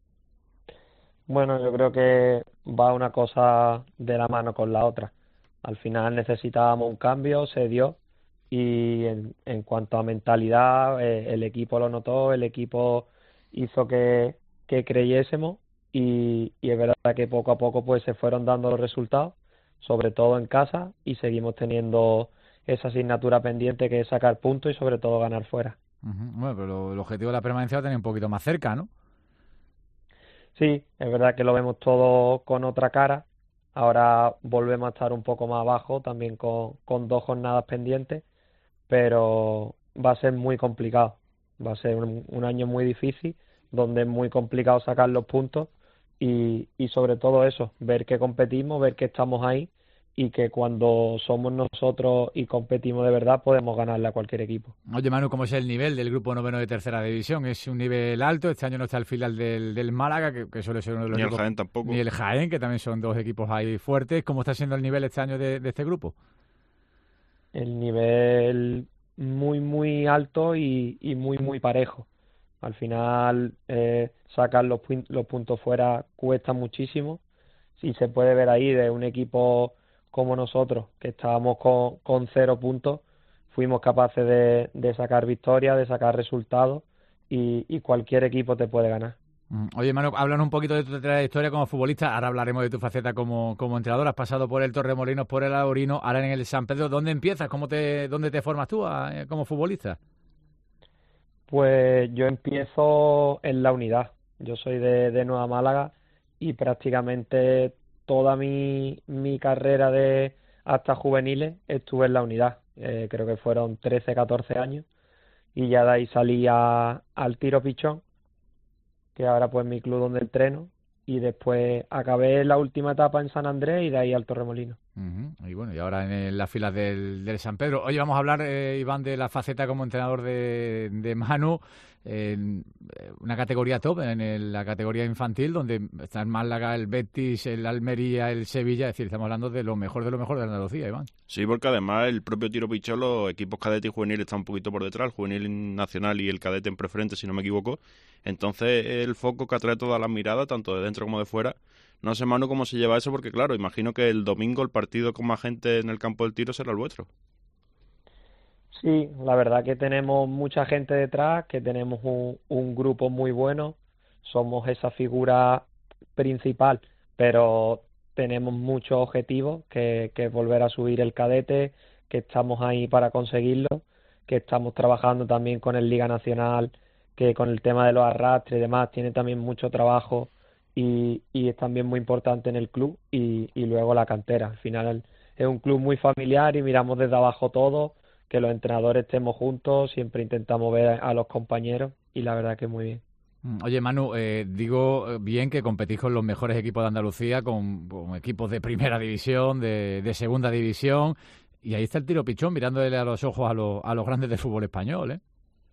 Bueno, yo creo que va una cosa de la mano con la otra. Al final necesitábamos un cambio, se dio. Y en, en cuanto a mentalidad, eh, el equipo lo notó, el equipo hizo que, que creyésemos y, y es verdad que poco a poco pues se fueron dando los resultados, sobre todo en casa, y seguimos teniendo esa asignatura pendiente que es sacar puntos y sobre todo ganar fuera. Uh-huh. Bueno, pero el objetivo de la permanencia lo tenía un poquito más cerca, ¿no? Sí, es verdad que lo vemos todo con otra cara. Ahora volvemos a estar un poco más abajo, también con, con dos jornadas pendientes, pero va a ser muy complicado. Va a ser un, un año muy difícil, donde es muy complicado sacar los puntos y, y sobre todo eso, ver que competimos, ver que estamos ahí y que cuando somos nosotros y competimos de verdad podemos ganarle a cualquier equipo. Oye, Manu, ¿cómo es el nivel del grupo noveno de tercera división? ¿Es un nivel alto? Este año no está el filial del, del Málaga, que, que suele ser uno de los Ni equipos... el Jaén tampoco. Ni el Jaén, que también son dos equipos ahí fuertes. ¿Cómo está siendo el nivel este año de, de este grupo? El nivel muy, muy alto y, y muy, muy parejo. Al final, eh, sacar los, los puntos fuera cuesta muchísimo. Si se puede ver ahí de un equipo como nosotros, que estábamos con, con cero puntos, fuimos capaces de, de sacar victorias, de sacar resultados y, y cualquier equipo te puede ganar. Oye, Manu, háblanos un poquito de tu trayectoria como futbolista. Ahora hablaremos de tu faceta como, como entrenador. Has pasado por el Torremolinos, por el Alorino, ahora en el San Pedro. ¿Dónde empiezas? ¿Cómo te, dónde te formas tú a, como futbolista? Pues yo empiezo en la Unidad. Yo soy de, de Nueva Málaga y prácticamente toda mi, mi carrera de hasta juveniles estuve en la Unidad. Eh, creo que fueron trece, catorce años y ya de ahí salí a, al Tiro Pichón, que ahora pues mi club donde entreno, y después acabé la última etapa en San Andrés y de ahí al Torremolinos. Uh-huh. Y bueno, y ahora en las filas del, del San Pedro. Oye, vamos a hablar, eh, Iván, de la faceta como entrenador de, de Manu, en una categoría top, en el, la categoría infantil, donde está el Málaga, el Betis, el Almería, el Sevilla. Es decir, estamos hablando de lo mejor de lo mejor de Andalucía, Iván. Sí, porque además el propio Tiro Pichón, los equipos cadete y juvenil están un poquito por detrás, el juvenil nacional y el cadete en preferente, si no me equivoco. Entonces, el foco que atrae todas las miradas, tanto de dentro como de fuera. No sé, Manu, cómo se lleva eso, porque claro, imagino que el domingo el partido con más gente en el campo del tiro será el vuestro. Sí, la verdad que tenemos mucha gente detrás, que tenemos un, un grupo muy bueno, somos esa figura principal, pero tenemos muchos objetivos, que, que es volver a subir el cadete, que estamos ahí para conseguirlo, que estamos trabajando también con el Liga Nacional, que con el tema de los arrastres y demás tiene también mucho trabajo y, y es también muy importante en el club y, y luego la cantera. Al final es un club muy familiar y miramos desde abajo todo, que los entrenadores estemos juntos, siempre intentamos ver a los compañeros y la verdad que muy bien. Oye, Manu, eh, digo bien que competís con los mejores equipos de Andalucía, con, con equipos de primera división, de, de segunda división, y ahí está el Tiro Pichón mirándole a los ojos a, los, a los grandes del fútbol español, ¿eh?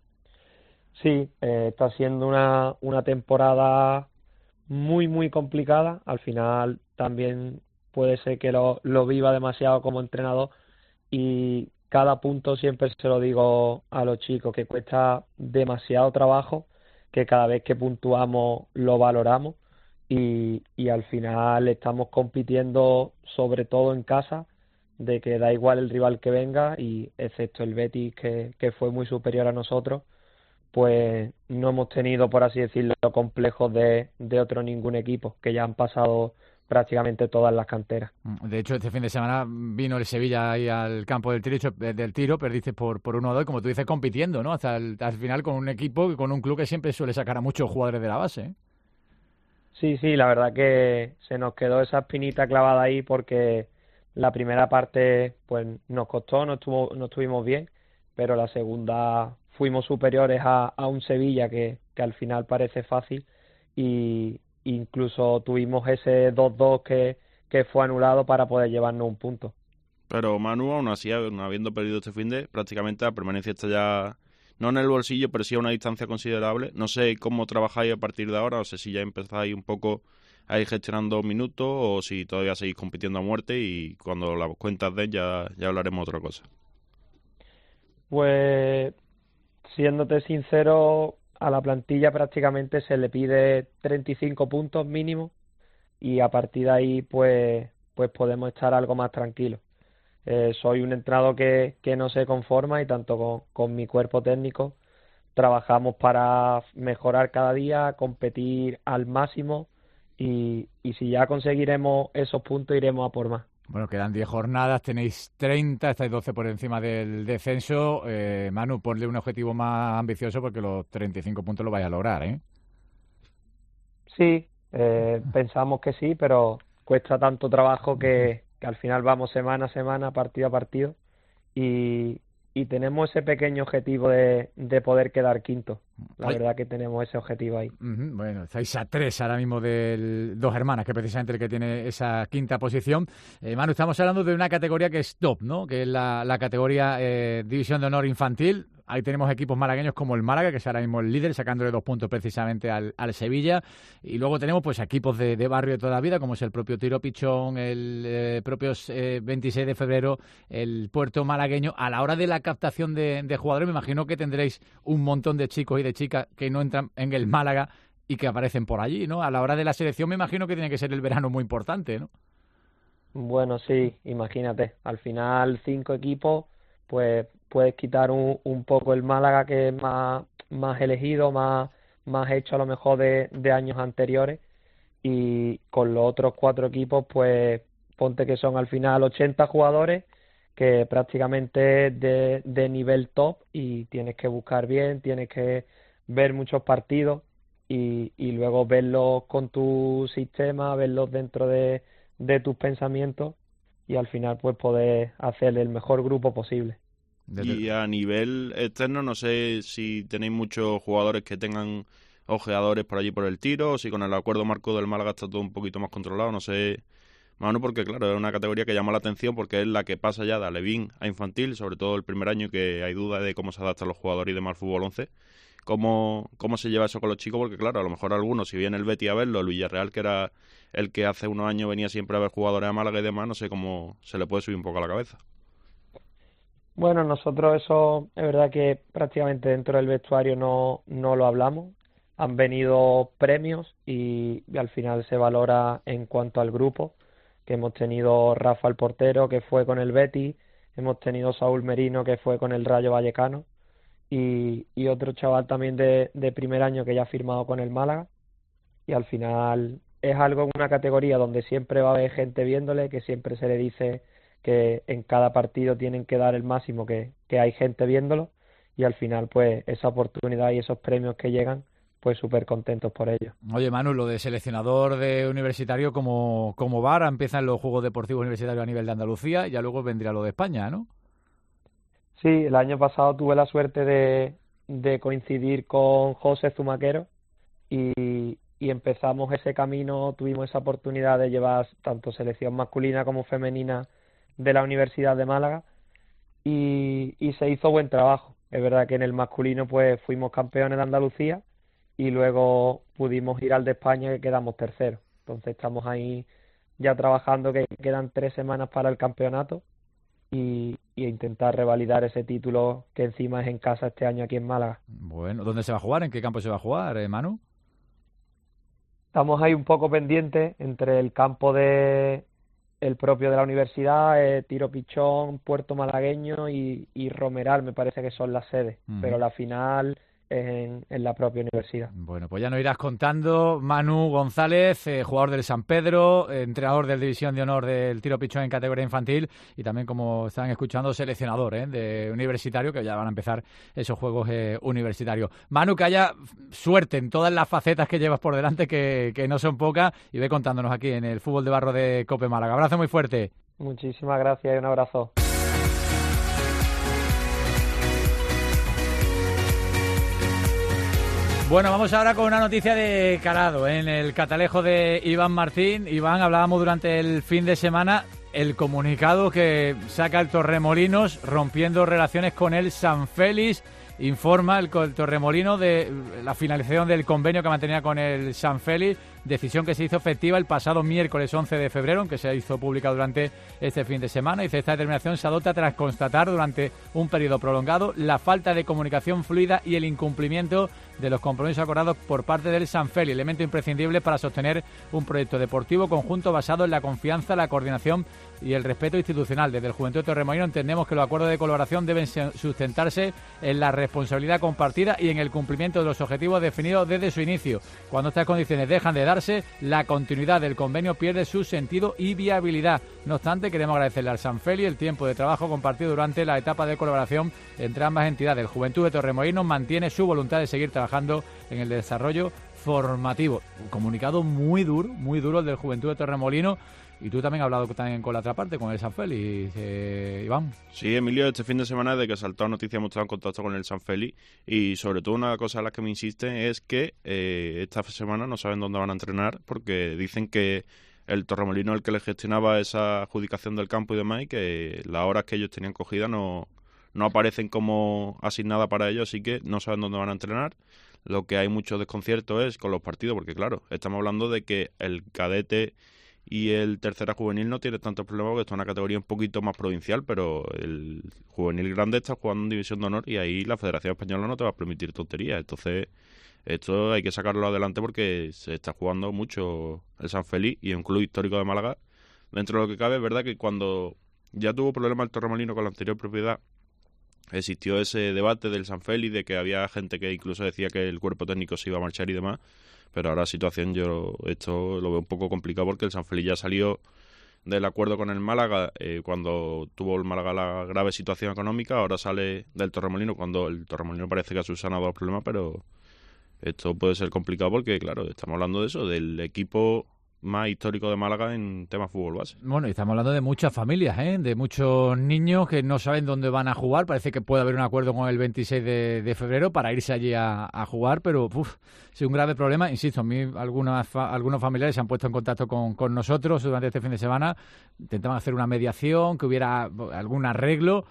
Sí, eh, está siendo una, una temporada muy, muy complicada. Al final también puede ser que lo, lo viva demasiado como entrenador y cada punto siempre se lo digo a los chicos, que cuesta demasiado trabajo, que cada vez que puntuamos lo valoramos y, y al final estamos compitiendo sobre todo en casa, de que da igual el rival que venga y excepto el Betis que, que fue muy superior a nosotros, pues no hemos tenido, por así decirlo, complejos de, de otro ningún equipo, que ya han pasado prácticamente todas las canteras. De hecho, este fin de semana vino el Sevilla ahí al campo del tiro, del tiro perdiste por, por uno a dos, como tú dices, compitiendo, ¿no? Hasta el, al final con un equipo y con un club que siempre suele sacar a muchos jugadores de la base, ¿eh? Sí, sí, la verdad que se nos quedó esa espinita clavada ahí porque la primera parte pues nos costó, no, estuvo, no estuvimos bien, pero la segunda fuimos superiores a, a un Sevilla que, que al final parece fácil y incluso tuvimos ese dos dos que, que fue anulado para poder llevarnos un punto. Pero Manu, aún así, habiendo perdido este fin de, prácticamente la permanencia está ya, no en el bolsillo, pero sí a una distancia considerable. No sé cómo trabajáis a partir de ahora, no sé si ya empezáis un poco a ir gestionando minutos o si todavía seguís compitiendo a muerte y cuando las cuentas den ya, ya hablaremos otra cosa. Pues, siéndote sincero, a la plantilla prácticamente se le pide treinta y cinco puntos mínimo y a partir de ahí pues, pues podemos estar algo más tranquilos. Eh, soy un entrenador que, que no se conforma y tanto con, con mi cuerpo técnico trabajamos para mejorar cada día, competir al máximo y, y si ya conseguiremos esos puntos iremos a por más. Bueno, quedan diez jornadas, tenéis treinta, estáis doce por encima del descenso. Eh, Manu, ponle un objetivo más ambicioso porque los treinta y cinco puntos lo vais a lograr, ¿eh? Sí, eh, pensamos que sí, pero cuesta tanto trabajo que... que al final vamos semana a semana, partido a partido, y, y tenemos ese pequeño objetivo de, de poder quedar quinto. La Ay. verdad que tenemos ese objetivo ahí. Uh-huh. Bueno, estáis a tres ahora mismo del Dos Hermanas, que es precisamente el que tiene esa quinta posición. Eh, Manu, estamos hablando de una categoría que es top, ¿no? Que es la, la categoría eh, División de Honor Infantil. Ahí tenemos equipos malagueños como el Málaga, que es ahora mismo el líder, sacándole dos puntos precisamente al, al Sevilla. Y luego tenemos pues equipos de, de barrio de toda la vida, como es el propio Tiro Pichón, el eh, propio eh, veintiséis de febrero, el Puerto Malagueño. A la hora de la captación de, de jugadores, me imagino que tendréis un montón de chicos y de chicas que no entran en el Málaga y que aparecen por allí, ¿no? A la hora de la selección me imagino que tiene que ser el verano muy importante, ¿no? Bueno, sí, imagínate. Al final, cinco equipos, pues puedes quitar un, un poco el Málaga, que es más, más elegido, más, más hecho a lo mejor de, de años anteriores, y con los otros cuatro equipos, pues ponte que son al final ochenta jugadores, que prácticamente de, de nivel top, y tienes que buscar bien, tienes que ver muchos partidos y, y luego verlos con tu sistema, verlos dentro de, de tus pensamientos y al final pues poder hacer el mejor grupo posible. Y a nivel externo, no sé si tenéis muchos jugadores que tengan ojeadores por allí por el tiro, o si con el acuerdo marco del Málaga está todo un poquito más controlado, no sé, Manu, porque claro, es una categoría que llama la atención porque es la que pasa ya de alevín a infantil, sobre todo el primer año que hay duda de cómo se adaptan los jugadores y demás al fútbol once. ¿Cómo, ¿Cómo se lleva eso con los chicos? Porque claro, a lo mejor algunos, si viene el Betis a verlo, el Villarreal, que era el que hace unos años venía siempre a ver jugadores a Málaga y demás, no sé cómo se le puede subir un poco a la cabeza. Bueno, nosotros eso es verdad que prácticamente dentro del vestuario no, no lo hablamos. Han venido premios y, y al final se valora en cuanto al grupo, que hemos tenido Rafa el portero, que fue con el Betis, hemos tenido Saúl Merino, que fue con el Rayo Vallecano, y, y otro chaval también de, de primer año que ya ha firmado con el Málaga, y al final es algo en una categoría donde siempre va a haber gente viéndole, que siempre se le dice que en cada partido tienen que dar el máximo, que, que hay gente viéndolo, y al final pues esa oportunidad y esos premios que llegan, pues súper contentos por ello. Oye, Manu, lo de seleccionador de universitario, como, como VAR, empiezan los Juegos Deportivos Universitarios a nivel de Andalucía, y ya luego vendría lo de España, ¿no? Sí, el año pasado tuve la suerte de, de coincidir con José Zumaquero y, y empezamos ese camino, tuvimos esa oportunidad de llevar tanto selección masculina como femenina de la Universidad de Málaga y, y se hizo buen trabajo. Es verdad que en el masculino pues fuimos campeones de Andalucía y luego pudimos ir al de España, que quedamos terceros. Entonces estamos ahí ya trabajando, que quedan tres semanas para el campeonato y, y intentar revalidar ese título que encima es en casa este año aquí en Málaga. Bueno, ¿dónde se va a jugar? ¿En qué campo se va a jugar, eh, Manu? Estamos ahí un poco pendientes entre el campo de el propio de la universidad, eh, Tiro Pichón, Puerto Malagueño y, y Romeral, me parece que son las sedes, uh-huh. Pero la final es en, en la propia universidad. Bueno, pues ya nos irás contando. Manu González, eh, jugador del San Pedro, eh, entrenador de la División de Honor del Tiro Pichón en categoría infantil y también, como están escuchando, seleccionador eh, de universitario, que ya van a empezar esos juegos eh, universitarios. Manu, que haya suerte en todas las facetas que llevas por delante, que, que no son pocas, y ve contándonos aquí en el Fútbol de Barro de COPE Málaga. Abrazo muy fuerte. Muchísimas gracias y un abrazo. Bueno, vamos ahora con una noticia de calado, ¿eh? En el catalejo de Iván Martín. Iván, hablábamos durante el fin de semana el comunicado que saca el Torremolinos rompiendo relaciones con el San Félix. Informa el, el Torremolino de la finalización del convenio que mantenía con el San Félix, decisión que se hizo efectiva el pasado miércoles once de febrero, aunque se hizo pública durante este fin de semana. Dice, esta determinación se adopta tras constatar durante un periodo prolongado la falta de comunicación fluida y el incumplimiento de los compromisos acordados por parte del San Félix, elemento imprescindible para sostener un proyecto deportivo conjunto basado en la confianza, la coordinación y el respeto institucional. Desde el Juventud de Torremolino entendemos que los acuerdos de colaboración deben sustentarse en la responsabilidad compartida y en el cumplimiento de los objetivos definidos desde su inicio. Cuando estas condiciones dejan de darse, la continuidad del convenio pierde su sentido y viabilidad. No obstante, queremos agradecerle al San Félix el tiempo de trabajo compartido durante la etapa de colaboración entre ambas entidades. El Juventud de Torremolinos mantiene su voluntad de seguir trabajando en el desarrollo formativo. Un comunicado muy duro, muy duro el del Juventud de Torremolinos. Y tú también has hablado también con la otra parte, con el San Félix, eh, Iván. Sí, Emilio, este fin de semana desde que saltó la noticia hemos estado en contacto con el San Félix y sobre todo una cosa a la que me insisten es que eh, esta semana no saben dónde van a entrenar porque dicen que el Torremolino es el que les gestionaba esa adjudicación del campo y demás y que las horas que ellos tenían cogidas no, no aparecen como asignadas para ellos, así que no saben dónde van a entrenar. Lo que hay mucho desconcierto es con los partidos porque claro, estamos hablando de que el cadete y el tercera juvenil no tiene tantos problemas porque está en una categoría un poquito más provincial, pero el juvenil grande está jugando en división de honor y ahí la Federación Española no te va a permitir tonterías. Entonces, esto hay que sacarlo adelante porque se está jugando mucho el San Félix y un club histórico de Málaga. Dentro de lo que cabe, es verdad que cuando ya tuvo problemas el Torremolino con la anterior propiedad, existió ese debate del San Félix de que había gente que incluso decía que el cuerpo técnico se iba a marchar y demás. Pero ahora la situación yo esto lo veo un poco complicado porque el San Félix ya salió del acuerdo con el Málaga eh, cuando tuvo el Málaga la grave situación económica, ahora sale del Torremolino cuando el Torremolino parece que ha subsanado los problemas, pero esto puede ser complicado porque, claro, estamos hablando de eso, del equipo más histórico de Málaga en temas fútbol base. Bueno, y estamos hablando de muchas familias, ¿eh? De muchos niños que no saben dónde van a jugar. Parece que puede haber un acuerdo con el veintiséis de, de febrero para irse allí a, a jugar, pero uf, es un grave problema. Insisto, a mí algunas fa algunos familiares se han puesto en contacto con, con nosotros durante este fin de semana. Intentaban hacer una mediación, que hubiera algún arreglo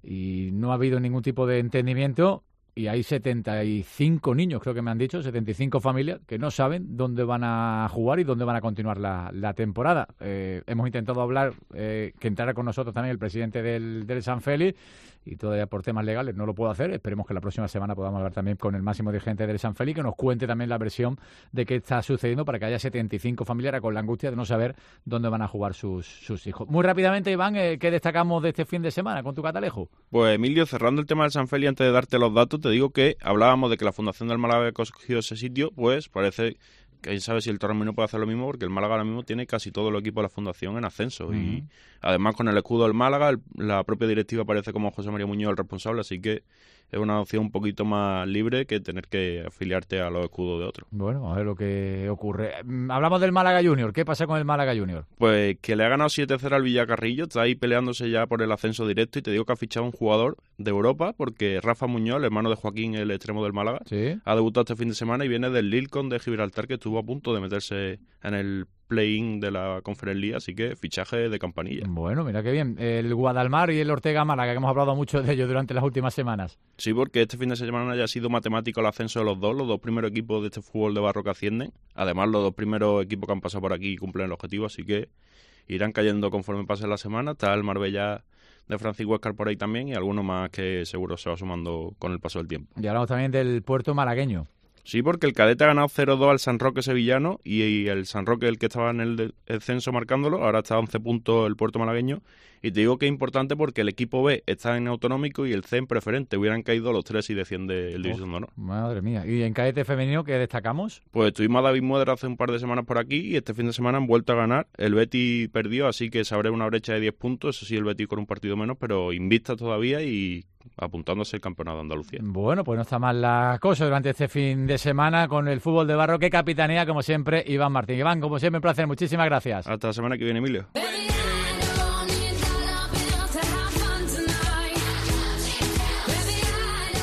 y no ha habido ningún tipo de entendimiento. Y hay setenta y cinco niños, creo que me han dicho, setenta y cinco familias que no saben dónde van a jugar y dónde van a continuar la, la temporada. Eh, hemos intentado hablar, eh, que entrara con nosotros también el presidente del, del San Félix y todavía por temas legales no lo puedo hacer. Esperemos que la próxima semana podamos hablar también con el máximo dirigente del San Félix que nos cuente también la versión de qué está sucediendo para que haya setenta y cinco familiares con la angustia de no saber dónde van a jugar sus, sus hijos. Muy rápidamente, Iván, eh, ¿qué destacamos de este fin de semana con tu catalejo? Pues Emilio, cerrando el tema del San Félix, antes de darte los datos, te digo que hablábamos de que la Fundación del Málaga había cogido ese sitio, pues parece que quién sabe si el Torremolino puede hacer lo mismo, porque el Málaga ahora mismo tiene casi todo el equipo de la Fundación en ascenso. Uh-huh. Y además con el escudo del Málaga, el, la propia directiva aparece como José María Muñoz el responsable, así que es una opción un poquito más libre que tener que afiliarte a los escudos de otros. Bueno, a ver lo que ocurre. Hablamos del Málaga Junior. ¿Qué pasa con el Málaga Junior? Pues que le ha ganado siete cero al Villacarrillo, está ahí peleándose ya por el ascenso directo y te digo que ha fichado un jugador de Europa porque Rafa Muñoz, el hermano de Joaquín, el extremo del Málaga, ¿sí?, ha debutado este fin de semana y viene del Lilcon de Gibraltar, que estuvo a punto de meterse en el play-in de la Conference League, así que fichaje de campanilla. Bueno, mira qué bien. El Guadalmar y el Ortega Málaga, que hemos hablado mucho de ellos durante las últimas semanas. Sí, porque este fin de semana ya ha sido matemático el ascenso de los dos, los dos primeros equipos de este fútbol de barro que ascienden. Además, los dos primeros equipos que han pasado por aquí cumplen el objetivo, así que irán cayendo conforme pase la semana. Está el Marbella de Francis Huéscar por ahí también y alguno más que seguro se va sumando con el paso del tiempo. Y hablamos también del Puerto malagueño. Sí, porque el cadete ha ganado cero dos al San Roque sevillano y el San Roque, el que estaba en el descenso marcándolo, ahora está a once puntos el Puerto malagueño. Y te digo que es importante porque el equipo B está en autonómico y el C en preferente. Hubieran caído los tres y desciende el División de Honor. Madre mía. ¿Y en cadete femenino qué destacamos? Pues tuvimos a David Muedra hace un par de semanas por aquí y este fin de semana han vuelto a ganar. El Betis perdió, así que se abre una brecha de diez puntos. Eso sí, el Betis con un partido menos, pero invicta todavía y apuntándose el campeonato de Andalucía. Bueno, pues no está mal la cosa durante este fin de semana con el fútbol de barro que capitanea, como siempre, Iván Martín. Iván, como siempre, un placer. Muchísimas gracias. Hasta la semana que viene, Emilio.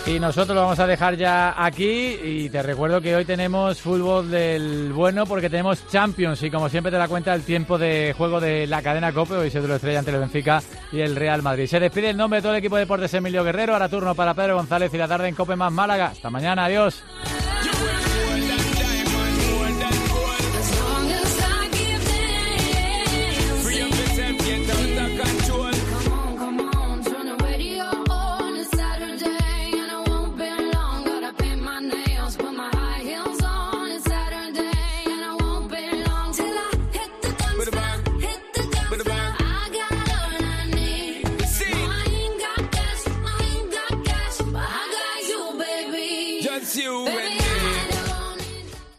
Y nosotros lo vamos a dejar ya aquí y te recuerdo que hoy tenemos fútbol del bueno porque tenemos Champions y como siempre te da cuenta el tiempo de juego de la cadena COPE. Hoy se duelo estrella ante el Benfica y el Real Madrid. Se despide en nombre de todo el equipo de Deportes Emilio Guerrero. Ahora turno para Pedro González y la tarde en COPE más Málaga. Hasta mañana, adiós.